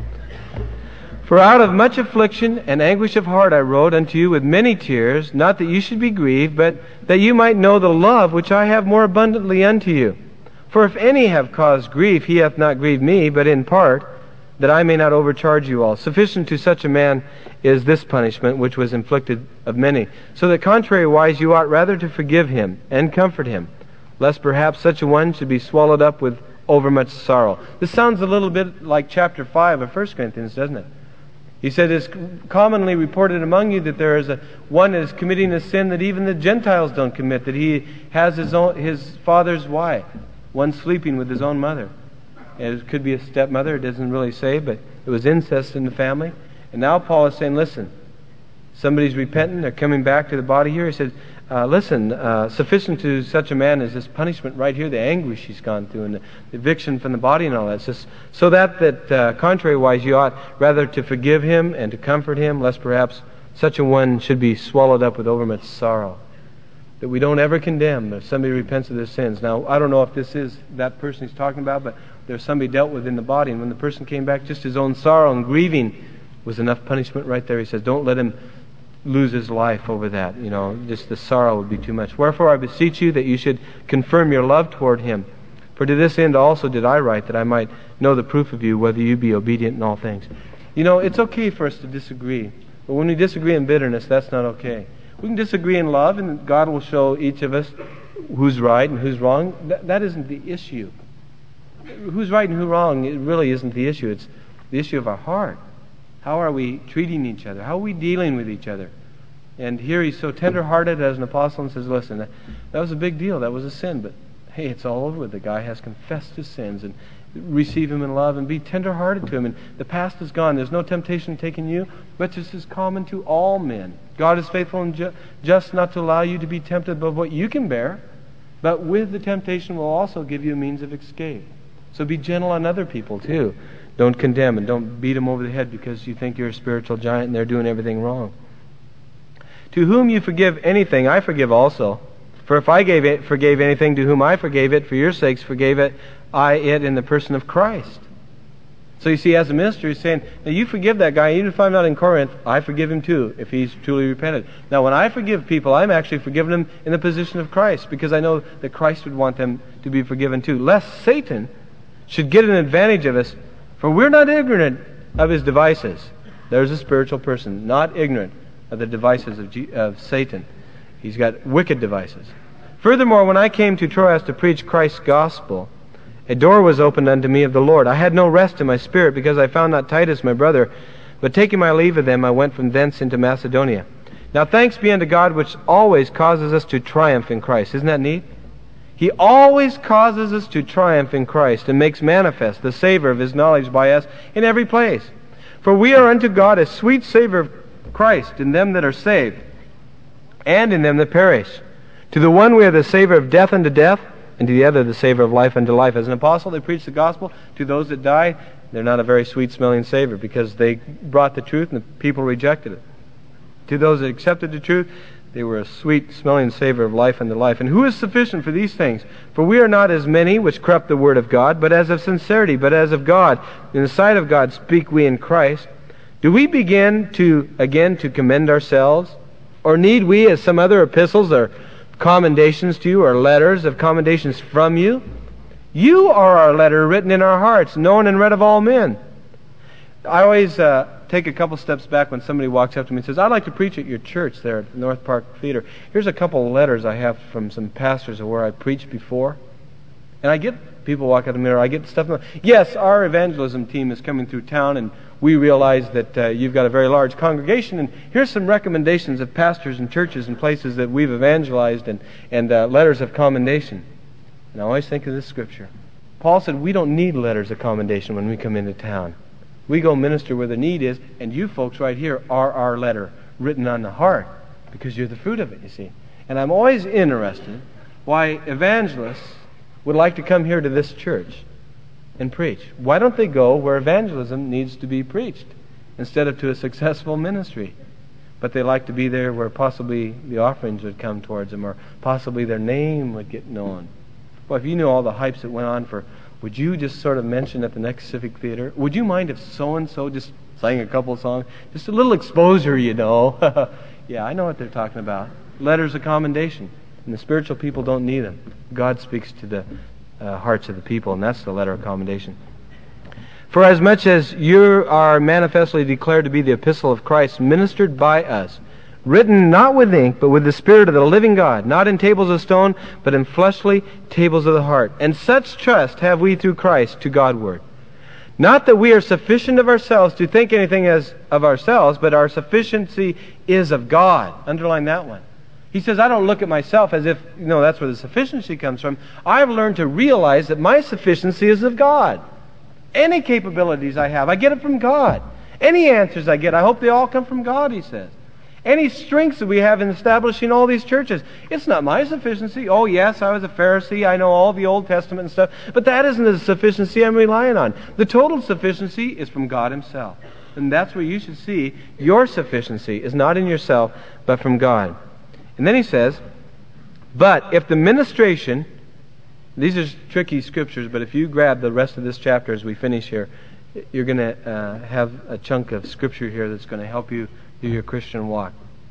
For out of much affliction and anguish of heart I wrote unto you with many tears, not that you should be grieved, but that you might know the love which I have more abundantly unto you. For if any have caused grief, he hath not grieved me, but in part, that I may not overcharge you all. Sufficient to such a man is this punishment which was inflicted of many. So that contrariwise you ought rather to forgive him and comfort him, lest perhaps such a one should be swallowed up with overmuch sorrow. This sounds a little bit like chapter five of First Corinthians, doesn't it? He said, it's commonly reported among you that there is a one that is committing a sin that even the Gentiles don't commit, that he has his own his father's wife, one sleeping with his own mother. It could be a stepmother, it doesn't really say, but it was incest in the family. And now Paul is saying, listen, somebody's repentant, they're coming back to the body here. He said, uh, listen, uh, sufficient to such a man is this punishment right here, the anguish he's gone through, and the eviction from the body and all that. Just so that, that uh, contrary-wise, you ought rather to forgive him and to comfort him, lest perhaps such a one should be swallowed up with overmuch sorrow. That we don't ever condemn if somebody repents of their sins. Now, I don't know if this is that person he's talking about, but there's somebody dealt with in the body, and when the person came back, just his own sorrow and grieving was enough punishment right there. He says, don't let him lose his life over that. You know, just the sorrow would be too much. Wherefore I beseech you that you should confirm your love toward him. For to this end also did I write, that I might know the proof of you, whether you be obedient in all things. You know, it's okay for us to disagree. But when we disagree in bitterness, that's not okay. We can disagree in love, and God will show each of us who's right and who's wrong. That, that isn't the issue. Who's right and who's wrong, it really isn't the issue. It's the issue of our heart. How are we treating each other? How are we dealing with each other? And here he's so tender-hearted as an apostle and says, listen, that, that was a big deal. That was a sin. But hey, it's all over with. The guy has confessed his sins, and receive him in love and be tender-hearted to him. And the past is gone. There's no temptation taking you, but this is common to all men. God is faithful and ju- just not to allow you to be tempted above what you can bear, but with the temptation will also give you a means of escape. So be gentle on other people too. Don't condemn and don't beat them over the head because you think you're a spiritual giant and they're doing everything wrong. To whom you forgive anything, I forgive also. For if I gave it, forgave anything to whom I forgave it, for your sakes forgave it I it in the person of Christ. So you see, as a minister, he's saying, now you forgive that guy, even if I'm not in Corinth, I forgive him too, if he's truly repented. Now when I forgive people, I'm actually forgiving them in the position of Christ, because I know that Christ would want them to be forgiven too. Lest Satan should get an advantage of us, for we're not ignorant of his devices. There's a spiritual person, not ignorant of the devices of, G- of Satan. He's got wicked devices. Furthermore, when I came to Troas to preach Christ's gospel, a door was opened unto me of the Lord. I had no rest in my spirit, because I found not Titus my brother, but taking my leave of them, I went from thence into Macedonia. Now thanks be unto God, which always causes us to triumph in Christ. Isn't that neat? He always causes us to triumph in Christ, and makes manifest the savor of his knowledge by us in every place. For we are unto God a sweet savor of Christ in them that are saved, and in them that perish. To the one we are the savor of death unto death, and to the other the savor of life unto life. As an apostle, they preach the gospel. To those that die, they're not a very sweet-smelling savor, because they brought the truth and the people rejected it. To those that accepted the truth, they were a sweet-smelling savor of life unto life. And who is sufficient for these things? For we are not as many which corrupt the word of God, but as of sincerity, but as of God. In the sight of God speak we in Christ. Do we begin to again to commend ourselves? Or need we, as some other epistles or commendations to you, or letters of commendations from you? You are our letter written in our hearts, known and read of all men. I always uh, take a couple steps back when somebody walks up to me and says, I'd like to preach at your church there at North Park Theater. Here's a couple of letters I have from some pastors of where I preached before. And I get people walk up to me, or I get stuff. Yes, our evangelism team is coming through town, and we realize that uh, you've got a very large congregation, and here's some recommendations of pastors and churches and places that we've evangelized, and, and uh, letters of commendation. And I always think of this scripture. Paul said we don't need letters of commendation when we come into town. We go minister where the need is, and you folks right here are our letter written on the heart, because you're the fruit of it, you see. And I'm always interested why evangelists would like to come here to this church and preach. Why don't they go where evangelism needs to be preached instead of to a successful ministry? But they like to be there where possibly the offerings would come towards them, or possibly their name would get known. Well, if you knew all the hypes that went on for, would you just sort of mention at the next Civic Theater, would you mind if so-and-so just sang a couple of songs? Just a little exposure, you know. Yeah, I know what they're talking about. Letters of commendation. And the spiritual people don't need them. God speaks to the uh, hearts of the people, and that's the letter of commendation. For as much as you are manifestly declared to be the epistle of Christ, ministered by us, written not with ink, but with the Spirit of the living God, not in tables of stone, but in fleshly tables of the heart. And such trust have we through Christ to Godward. Not that we are sufficient of ourselves to think anything as of ourselves, but our sufficiency is of God. Underline that one. He says, I don't look at myself as if, you know, that's where the sufficiency comes from. I've learned to realize that my sufficiency is of God. Any capabilities I have, I get it from God. Any answers I get, I hope they all come from God, he says. Any strengths that we have in establishing all these churches, it's not my sufficiency. Oh, yes, I was a Pharisee. I know all the Old Testament and stuff. But that isn't the sufficiency I'm relying on. The total sufficiency is from God himself. And that's where you should see your sufficiency is not in yourself, but from God. And then he says, but if the ministration, these are tricky scriptures, but if you grab the rest of this chapter as we finish here, you're going to uh, have a chunk of scripture here that's going to help you do your Christian walk.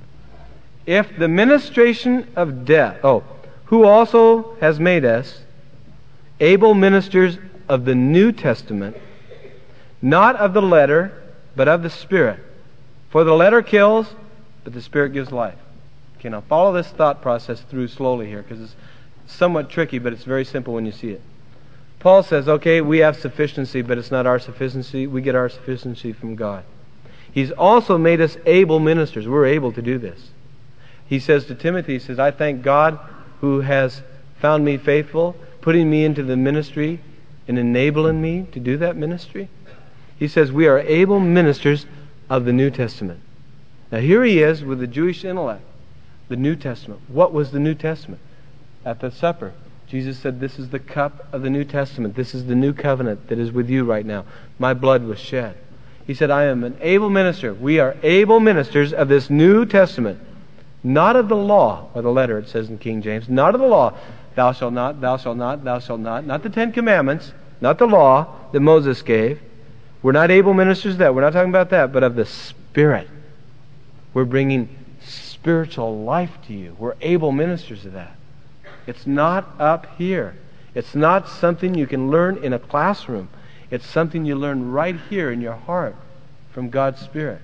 If the ministration of death, oh, who also has made us able ministers of the New Testament, not of the letter, but of the Spirit. For the letter kills, but the Spirit gives life. Okay, now follow this thought process through slowly here, because somewhat tricky, but it's very simple when you see it. Paul says, okay, we have sufficiency, but it's not our sufficiency. We get our sufficiency from God. He's also made us able ministers. We're able to do this. He says to Timothy, he says, I thank God who has found me faithful, putting me into the ministry and enabling me to do that ministry. He says we are able ministers of the New Testament. Now here he is with the Jewish intellect. The New Testament. What was the New Testament? At the supper, Jesus said, this is the cup of the New Testament. This is the new covenant that is with you right now. My blood was shed. He said, I am an able minister. We are able ministers of this New Testament. Not of the law, or the letter it says in King James. Not of the law. Thou shalt not, thou shalt not, thou shalt not. Not the Ten Commandments. Not the law that Moses gave. We're not able ministers of that. We're not talking about that. But of the Spirit. We're bringing spiritual life to you. We're able ministers of that. It's not up here. It's not something you can learn in a classroom. It's something you learn right here in your heart from God's Spirit.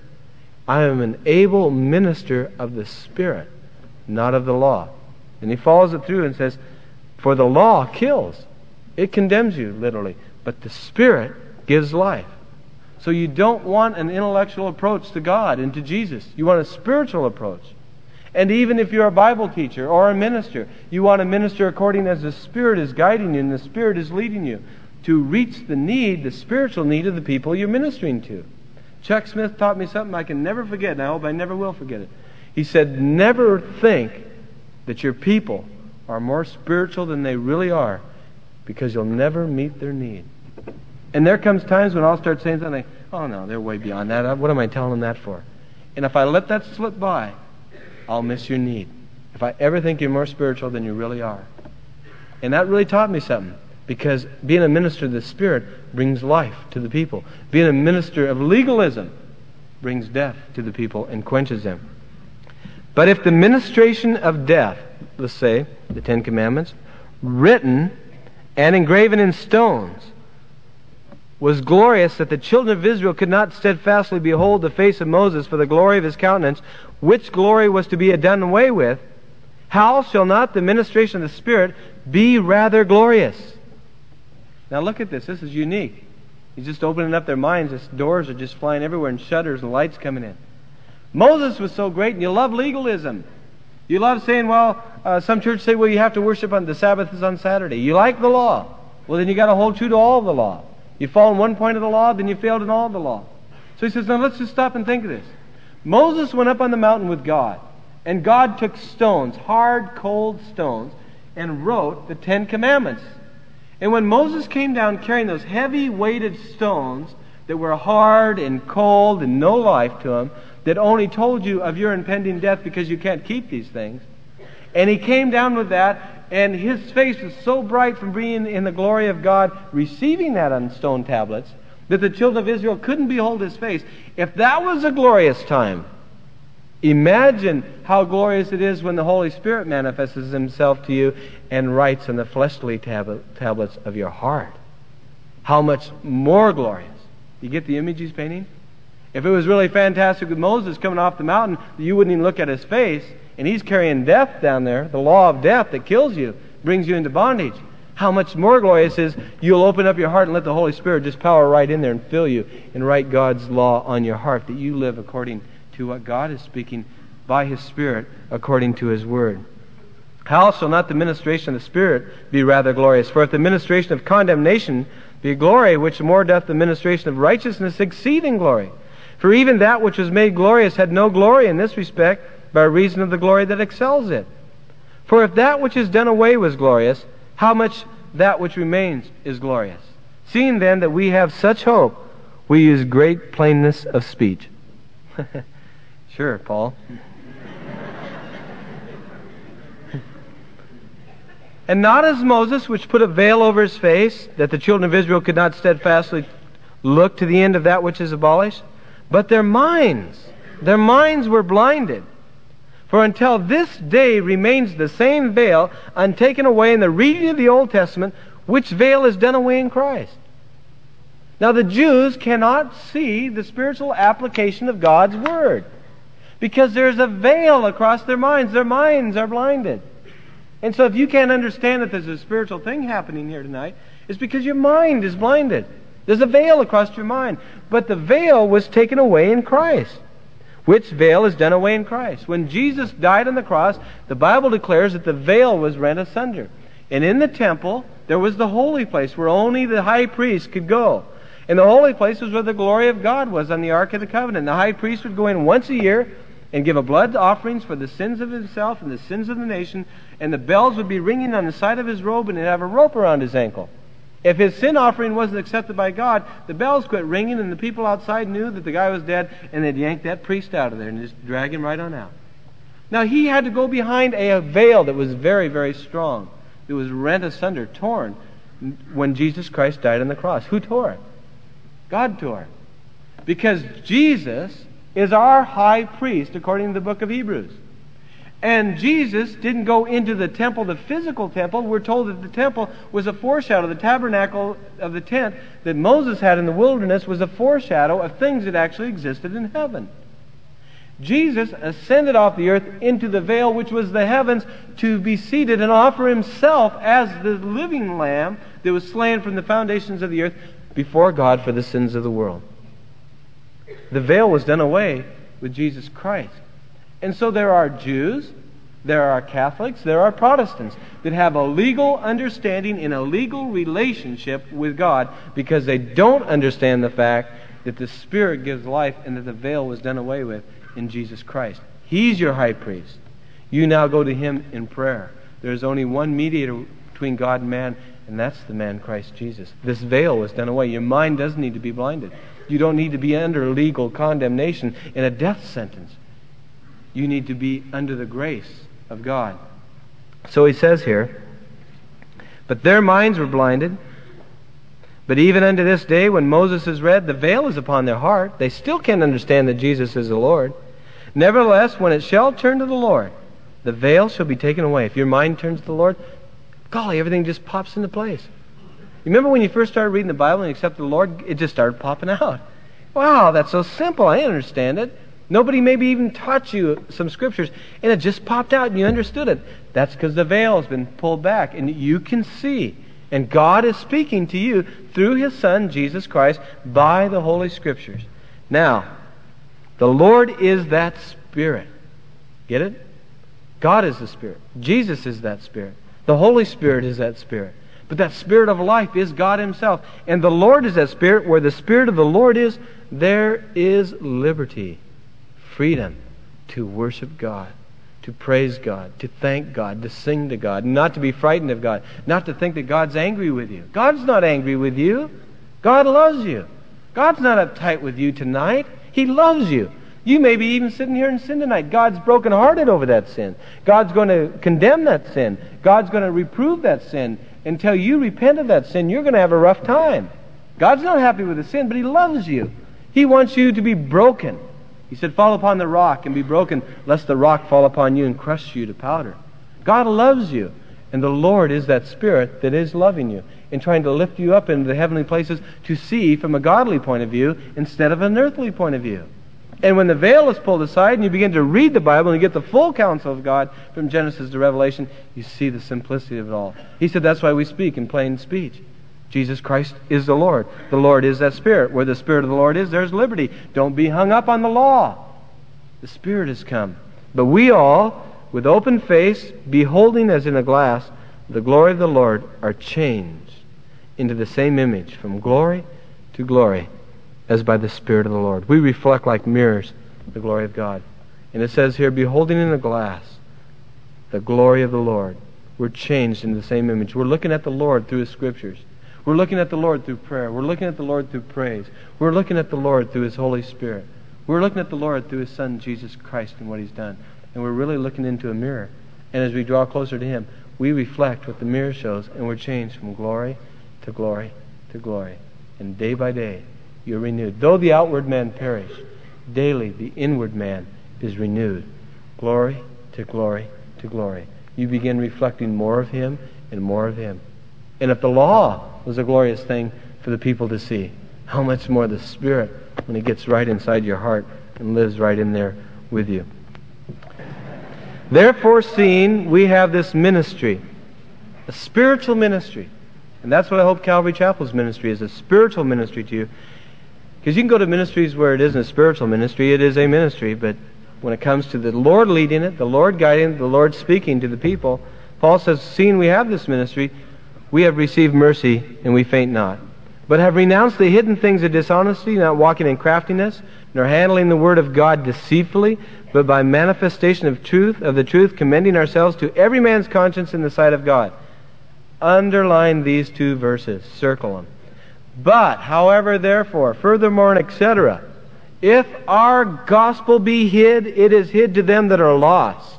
I am an able minister of the Spirit, not of the law. And he follows it through and says, for the law kills. It condemns you, literally. But the Spirit gives life. So you don't want an intellectual approach to God and to Jesus. You want a spiritual approach. And even if you're a Bible teacher or a minister, you want to minister according as the Spirit is guiding you and the Spirit is leading you to reach the need, the spiritual need of the people you're ministering to. Chuck Smith taught me something I can never forget, and I hope I never will forget it. He said, never think that your people are more spiritual than they really are, because you'll never meet their need. And there comes times when I'll start saying something, oh no, they're way beyond that. What am I telling them that for? And if I let that slip by, I'll miss your need. If I ever think you're more spiritual than you really are. And that really taught me something. Because being a minister of the Spirit brings life to the people. Being a minister of legalism brings death to the people and quenches them. But if the ministration of death, let's say, the Ten Commandments, written and engraven in stones, was glorious that the children of Israel could not steadfastly behold the face of Moses for the glory of his countenance, which glory was to be done away with, how shall not the ministration of the Spirit be rather glorious? Now look at this. This is unique. He's just opening up their minds. This doors are just flying everywhere and shutters and lights coming in. Moses was so great, and you love legalism. You love saying, well, uh, some churches say, well, you have to worship on the Sabbath is on Saturday. You like the law. Well, then you got to hold true to all of the law. You fall in one point of the law, then you failed in all of the law. So he says, now let's just stop and think of this. Moses went up on the mountain with God, and God took stones, hard, cold stones, and wrote the Ten Commandments. And when Moses came down carrying those heavy weighted stones that were hard and cold and no life to them, that only told you of your impending death because you can't keep these things, and he came down with that, and his face was so bright from being in the glory of God, receiving that on stone tablets, that the children of Israel couldn't behold his face. If that was a glorious time, imagine how glorious it is when the Holy Spirit manifests himself to you and writes on the fleshly tab- tablets of your heart. How much more glorious. You get the image he's painting? If it was really fantastic with Moses coming off the mountain, you wouldn't even look at his face, and he's carrying death down there, the law of death that kills you, brings you into bondage. How much more glorious is you'll open up your heart and let the Holy Spirit just power right in there and fill you and write God's law on your heart, that you live according to what God is speaking by His Spirit according to His Word. How shall not the ministration of the Spirit be rather glorious? For if the ministration of condemnation be glory, which more doth the ministration of righteousness exceed in glory? For even that which was made glorious had no glory in this respect, by reason of the glory that excels it. For if that which is done away was glorious, how much that which remains is glorious? Seeing then that we have such hope, we use great plainness of speech. Sure, Paul. And not as Moses, which put a veil over his face, that the children of Israel could not steadfastly look to the end of that which is abolished, but their minds, their minds were blinded. For until this day remains the same veil untaken away in the reading of the Old Testament, which veil is done away in Christ. Now the Jews cannot see the spiritual application of God's Word, because there's a veil across their minds. Their minds are blinded. And so if you can't understand that there's a spiritual thing happening here tonight, it's because your mind is blinded. There's a veil across your mind. But the veil was taken away in Christ. Which veil is done away in Christ? When Jesus died on the cross, the Bible declares that the veil was rent asunder. And in the temple, there was the holy place where only the high priest could go. And the holy place was where the glory of God was on the Ark of the Covenant. The high priest would go in once a year and give a blood offerings for the sins of himself and the sins of the nation, and the bells would be ringing on the side of his robe, and he'd have a rope around his ankle. If his sin offering wasn't accepted by God, the bells quit ringing, and the people outside knew that the guy was dead, and they'd yank that priest out of there and just drag him right on out. Now, he had to go behind a veil that was very, very strong. It was rent asunder, torn, when Jesus Christ died on the cross. Who tore it? God tore it. Because Jesus is our high priest, according to the book of Hebrews. And Jesus didn't go into the temple, the physical temple. We're told that the temple was a foreshadow. The tabernacle of the tent that Moses had in the wilderness was a foreshadow of things that actually existed in heaven. Jesus ascended off the earth into the veil, which was the heavens, to be seated and offer himself as the living lamb that was slain from the foundations of the earth before God for the sins of the world. The veil was done away with Jesus Christ. And so there are Jews, there are Catholics, there are Protestants that have a legal understanding in a legal relationship with God because they don't understand the fact that the Spirit gives life and that the veil was done away with in Jesus Christ. He's your high priest. You now go to Him in prayer. There's only one mediator between God and man, and that's the man Christ Jesus. This veil was done away. Your mind doesn't need to be blinded. You don't need to be under legal condemnation in a death sentence. You need to be under the grace of God. So he says here, but their minds were blinded. But even unto this day, when Moses is read, the veil is upon their heart. They still can't understand that Jesus is the Lord. Nevertheless, when it shall turn to the Lord, the veil shall be taken away. If your mind turns to the Lord, golly, everything just pops into place. You remember when you first started reading the Bible and accepted the Lord, it just started popping out. Wow, that's so simple. I understand it. Nobody maybe even taught you some scriptures, and it just popped out and you understood it. That's because the veil has been pulled back, and you can see. And God is speaking to you through His Son, Jesus Christ, by the Holy Scriptures. Now, the Lord is that Spirit. Get it? God is the Spirit. Jesus is that Spirit. The Holy Spirit is that Spirit. But that Spirit of life is God Himself. And the Lord is that Spirit. Where the Spirit of the Lord is, there is liberty. Freedom to worship God, to praise God, to thank God, to sing to God, not to be frightened of God, not to think that God's angry with you. God's not angry with you. God loves you. God's not uptight with you tonight. He loves you. You may be even sitting here in sin tonight. God's brokenhearted over that sin. God's going to condemn that sin. God's going to reprove that sin. Until you repent of that sin, you're going to have a rough time. God's not happy with the sin, but He loves you. He wants you to be broken. He said, fall upon the rock and be broken, lest the rock fall upon you and crush you to powder. God loves you. And the Lord is that Spirit that is loving you and trying to lift you up into the heavenly places to see from a godly point of view instead of an earthly point of view. And when the veil is pulled aside and you begin to read the Bible and you get the full counsel of God from Genesis to Revelation, you see the simplicity of it all. He said that's why we speak in plain speech. Jesus Christ is the Lord. The Lord is that Spirit. Where the Spirit of the Lord is, there's liberty. Don't be hung up on the law. The Spirit has come. But we all, with open face, beholding as in a glass the glory of the Lord, are changed into the same image from glory to glory as by the Spirit of the Lord. We reflect like mirrors the glory of God. And it says here, beholding in a glass the glory of the Lord. We're changed into the same image. We're looking at the Lord through His Scriptures. We're looking at the Lord through prayer. We're looking at the Lord through praise. We're looking at the Lord through His Holy Spirit. We're looking at the Lord through His Son, Jesus Christ, and what He's done. And we're really looking into a mirror. And as we draw closer to Him, we reflect what the mirror shows, and we're changed from glory to glory to glory. And day by day, you're renewed. Though the outward man perish, daily the inward man is renewed. Glory to glory to glory. You begin reflecting more of Him and more of Him. And if the law was a glorious thing for the people to see, how much more the Spirit when He gets right inside your heart and lives right in there with you. Therefore, seeing we have this ministry, a spiritual ministry, and that's what I hope Calvary Chapel's ministry is, a spiritual ministry to you. Because you can go to ministries where it isn't a spiritual ministry, it is a ministry, but when it comes to the Lord leading it, the Lord guiding it, the Lord speaking to the people, Paul says, seeing we have this ministry, we have received mercy, and we faint not. But have renounced the hidden things of dishonesty, not walking in craftiness, nor handling the word of God deceitfully, but by manifestation of truth, of the truth, commending ourselves to every man's conscience in the sight of God. Underline these two verses. Circle them. But, however, therefore, furthermore, and et cetera, if our gospel be hid, it is hid to them that are lost.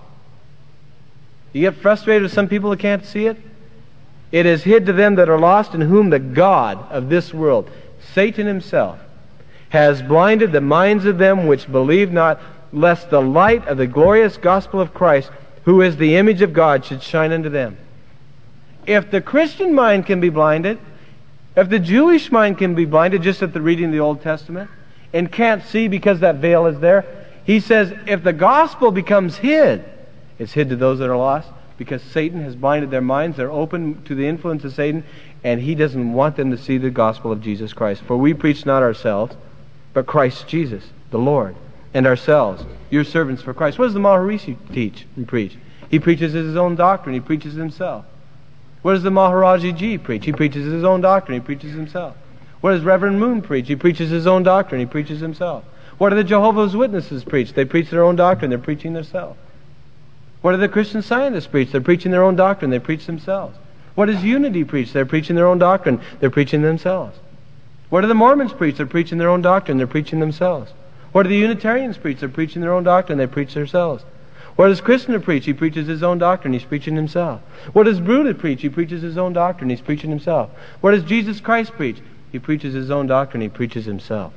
You get frustrated with some people who can't see it? It is hid to them that are lost, in whom the God of this world, Satan himself, has blinded the minds of them which believe not, lest the light of the glorious gospel of Christ, who is the image of God, should shine unto them. If the Christian mind can be blinded, if the Jewish mind can be blinded just at the reading of the Old Testament, and can't see because that veil is there, he says, if the gospel becomes hid, it's hid to those that are lost, because Satan has blinded their minds. They're open to the influence of Satan, and he doesn't want them to see the gospel of Jesus Christ. For we preach not ourselves, but Christ Jesus, the Lord, and ourselves, your servants for Christ. What does the Maharishi teach and preach? He preaches his own doctrine. He preaches himself. What does the Maharaji Ji preach? He preaches his own doctrine. He preaches himself. What does Reverend Moon preach? He preaches his own doctrine. He preaches himself. What do the Jehovah's Witnesses preach? They preach their own doctrine. They're preaching themselves. What do the Christian Scientists preach? They're preaching their own doctrine. They preach themselves. What does Unity preach? They're preaching their own doctrine. They're preaching themselves. What do the Mormons preach? They're preaching their own doctrine. They're preaching themselves. What do the Unitarians preach? They're preaching their own doctrine. They preach themselves. What does Krishna preach? He preaches his own doctrine. He's preaching himself. What does Buddha preach? He preaches his own doctrine. He's preaching himself. What does Jesus Christ preach? He preaches his own doctrine. He preaches himself.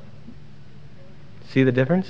See the difference?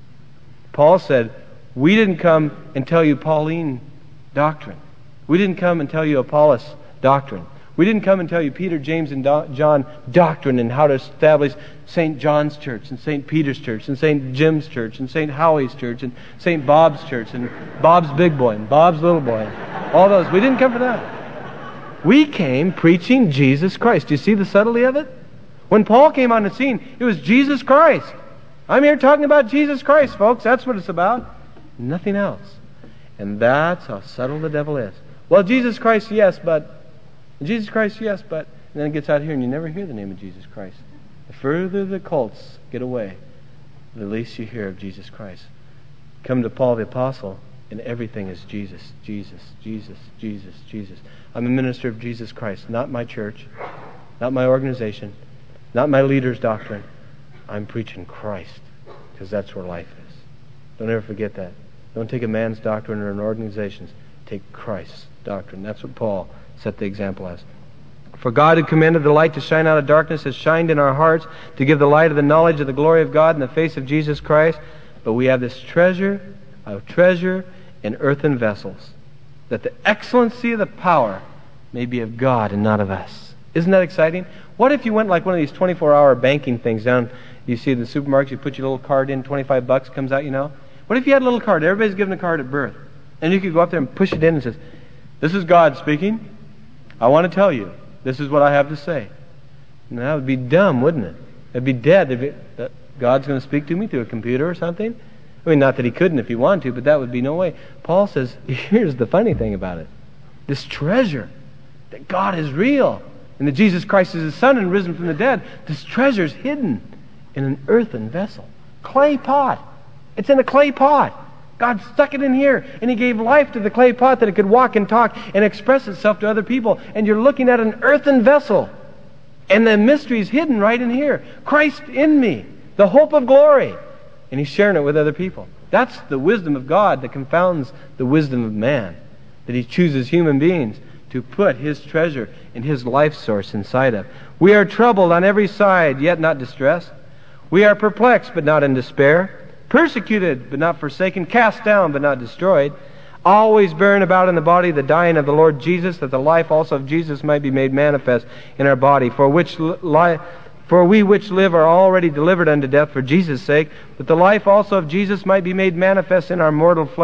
Paul said, we didn't come and tell you Pauline doctrine. We didn't come and tell you Apollos doctrine. We didn't come and tell you Peter, James, and Do- John doctrine and how to establish Saint John's church and Saint Peter's church and Saint Jim's church and Saint Howie's church and Saint Bob's church and Bob's big boy and Bob's little boy. And all those. We didn't come for that. We came preaching Jesus Christ. Do you see the subtlety of it? When Paul came on the scene, it was Jesus Christ. I'm here talking about Jesus Christ, folks. That's what it's about. Nothing else. And that's how subtle the devil is. Well, Jesus Christ, yes, but... Jesus Christ, yes, but... And then it gets out here and you never hear the name of Jesus Christ. The further the cults get away, the least you hear of Jesus Christ. Come to Paul the Apostle, and everything is Jesus, Jesus, Jesus, Jesus, Jesus. I'm a minister of Jesus Christ, not my church, not my organization, not my leader's doctrine. I'm preaching Christ, because that's where life is. Don't ever forget that. Don't take a man's doctrine or an organization's. Take Christ's doctrine. That's what Paul set the example as. For God, who commanded the light to shine out of darkness, has shined in our hearts to give the light of the knowledge of the glory of God in the face of Jesus Christ. But we have this treasure of treasure in earthen vessels, that the excellency of the power may be of God and not of us. Isn't that exciting? What if you went like one of these twenty-four hour banking things down, you see in the supermarket, you put your little card in, twenty-five bucks comes out, you know? What if you had a little card? Everybody's given a card at birth. And you could go up there and push it in and says, this is God speaking. I want to tell you. This is what I have to say. And that would be dumb, wouldn't it? It'd be dead. It'd be, that God's going to speak to me through a computer or something. I mean, not that he couldn't if he wanted to, but that would be no way. Paul says, here's the funny thing about it. This treasure, that God is real, and that Jesus Christ is his Son and risen from the dead, this treasure is hidden in an earthen vessel. Clay pot. It's in a clay pot. God stuck it in here, and he gave life to the clay pot that it could walk and talk and express itself to other people. And you're looking at an earthen vessel. And the mystery is hidden right in here. Christ in me, the hope of glory. And he's sharing it with other people. That's the wisdom of God that confounds the wisdom of man. That he chooses human beings to put his treasure and his life source inside of. We are troubled on every side, yet not distressed. We are perplexed, but not in despair. Persecuted, but not forsaken. Cast down, but not destroyed. Always bearing about in the body the dying of the Lord Jesus, that the life also of Jesus might be made manifest in our body. For which li- for we which live are already delivered unto death for Jesus' sake, that the life also of Jesus might be made manifest in our mortal flesh.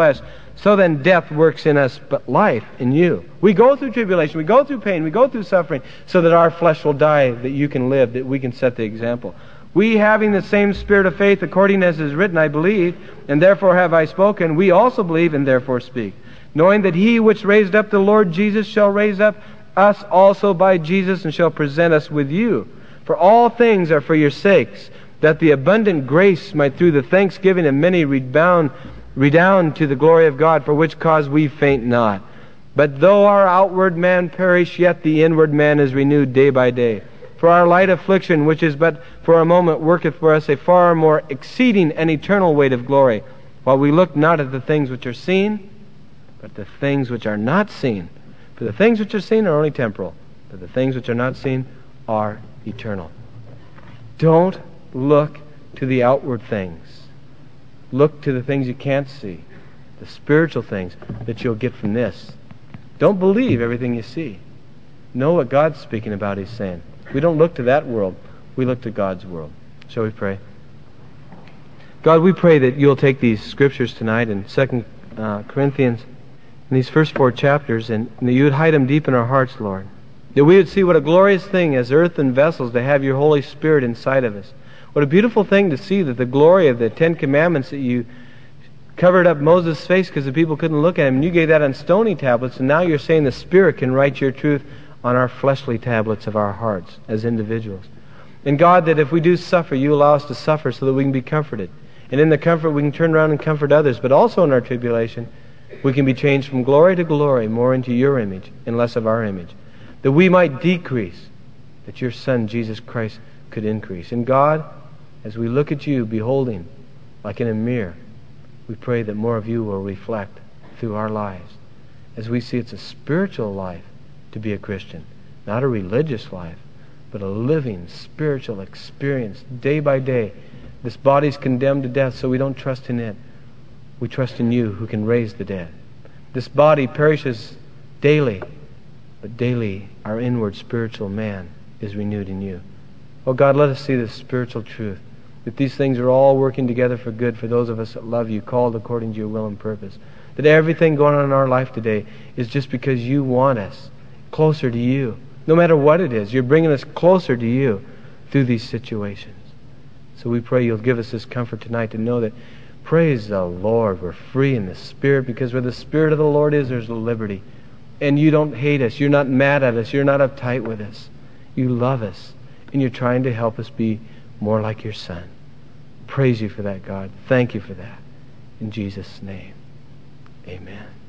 So then death works in us, but life in you. We go through tribulation, we go through pain, we go through suffering, so that our flesh will die, that you can live, that we can set the example. We, having the same spirit of faith, according as is written, I believe, and therefore have I spoken, we also believe and therefore speak, knowing that he which raised up the Lord Jesus shall raise up us also by Jesus, and shall present us with you. For all things are for your sakes, that the abundant grace might through the thanksgiving of many rebound, redound to the glory of God, for which cause we faint not. But though our outward man perish, yet the inward man is renewed day by day. For our light affliction, which is but for a moment, worketh for us a far more exceeding and eternal weight of glory, while we look not at the things which are seen, but the things which are not seen. For the things which are seen are only temporal, but the things which are not seen are eternal. Don't look to the outward things. Look to the things you can't see, the spiritual things that you'll get from this. Don't believe everything you see. Know what God's speaking about, He's saying. We don't look to that world. We look to God's world. Shall we pray? God, we pray that you'll take these scriptures tonight in Second uh, Corinthians, in these first four chapters, and that you would hide them deep in our hearts, Lord. That we would see what a glorious thing as earthen vessels to have your Holy Spirit inside of us. What a beautiful thing to see that the glory of the Ten Commandments that you covered up Moses' face because the people couldn't look at him, and you gave that on stony tablets, and now you're saying the Spirit can write your truth on our fleshly tablets of our hearts as individuals. And God, that if we do suffer, you allow us to suffer so that we can be comforted. And in the comfort, we can turn around and comfort others. But also in our tribulation, we can be changed from glory to glory, more into your image and less of our image. That we might decrease, that your Son, Jesus Christ, could increase. And God, as we look at you, beholding, like in a mirror, we pray that more of you will reflect through our lives. As we see it's a spiritual life to be a Christian, not a religious life, but a living spiritual experience day by day. This body's condemned to death, so we don't trust in it. We trust in you who can raise the dead. This body perishes daily, but daily our inward spiritual man is renewed in you. Oh God, let us see this spiritual truth, that these things are all working together for good for those of us that love you, called according to your will and purpose. That everything going on in our life today is just because you want us closer to you. No matter what it is, you're bringing us closer to you through these situations. So we pray you'll give us this comfort tonight to know that, praise the Lord, we're free in the Spirit, because where the Spirit of the Lord is, there's liberty. And you don't hate us. You're not mad at us. You're not uptight with us. You love us. And you're trying to help us be more like your Son. Praise you for that, God. Thank you for that. In Jesus' name, amen.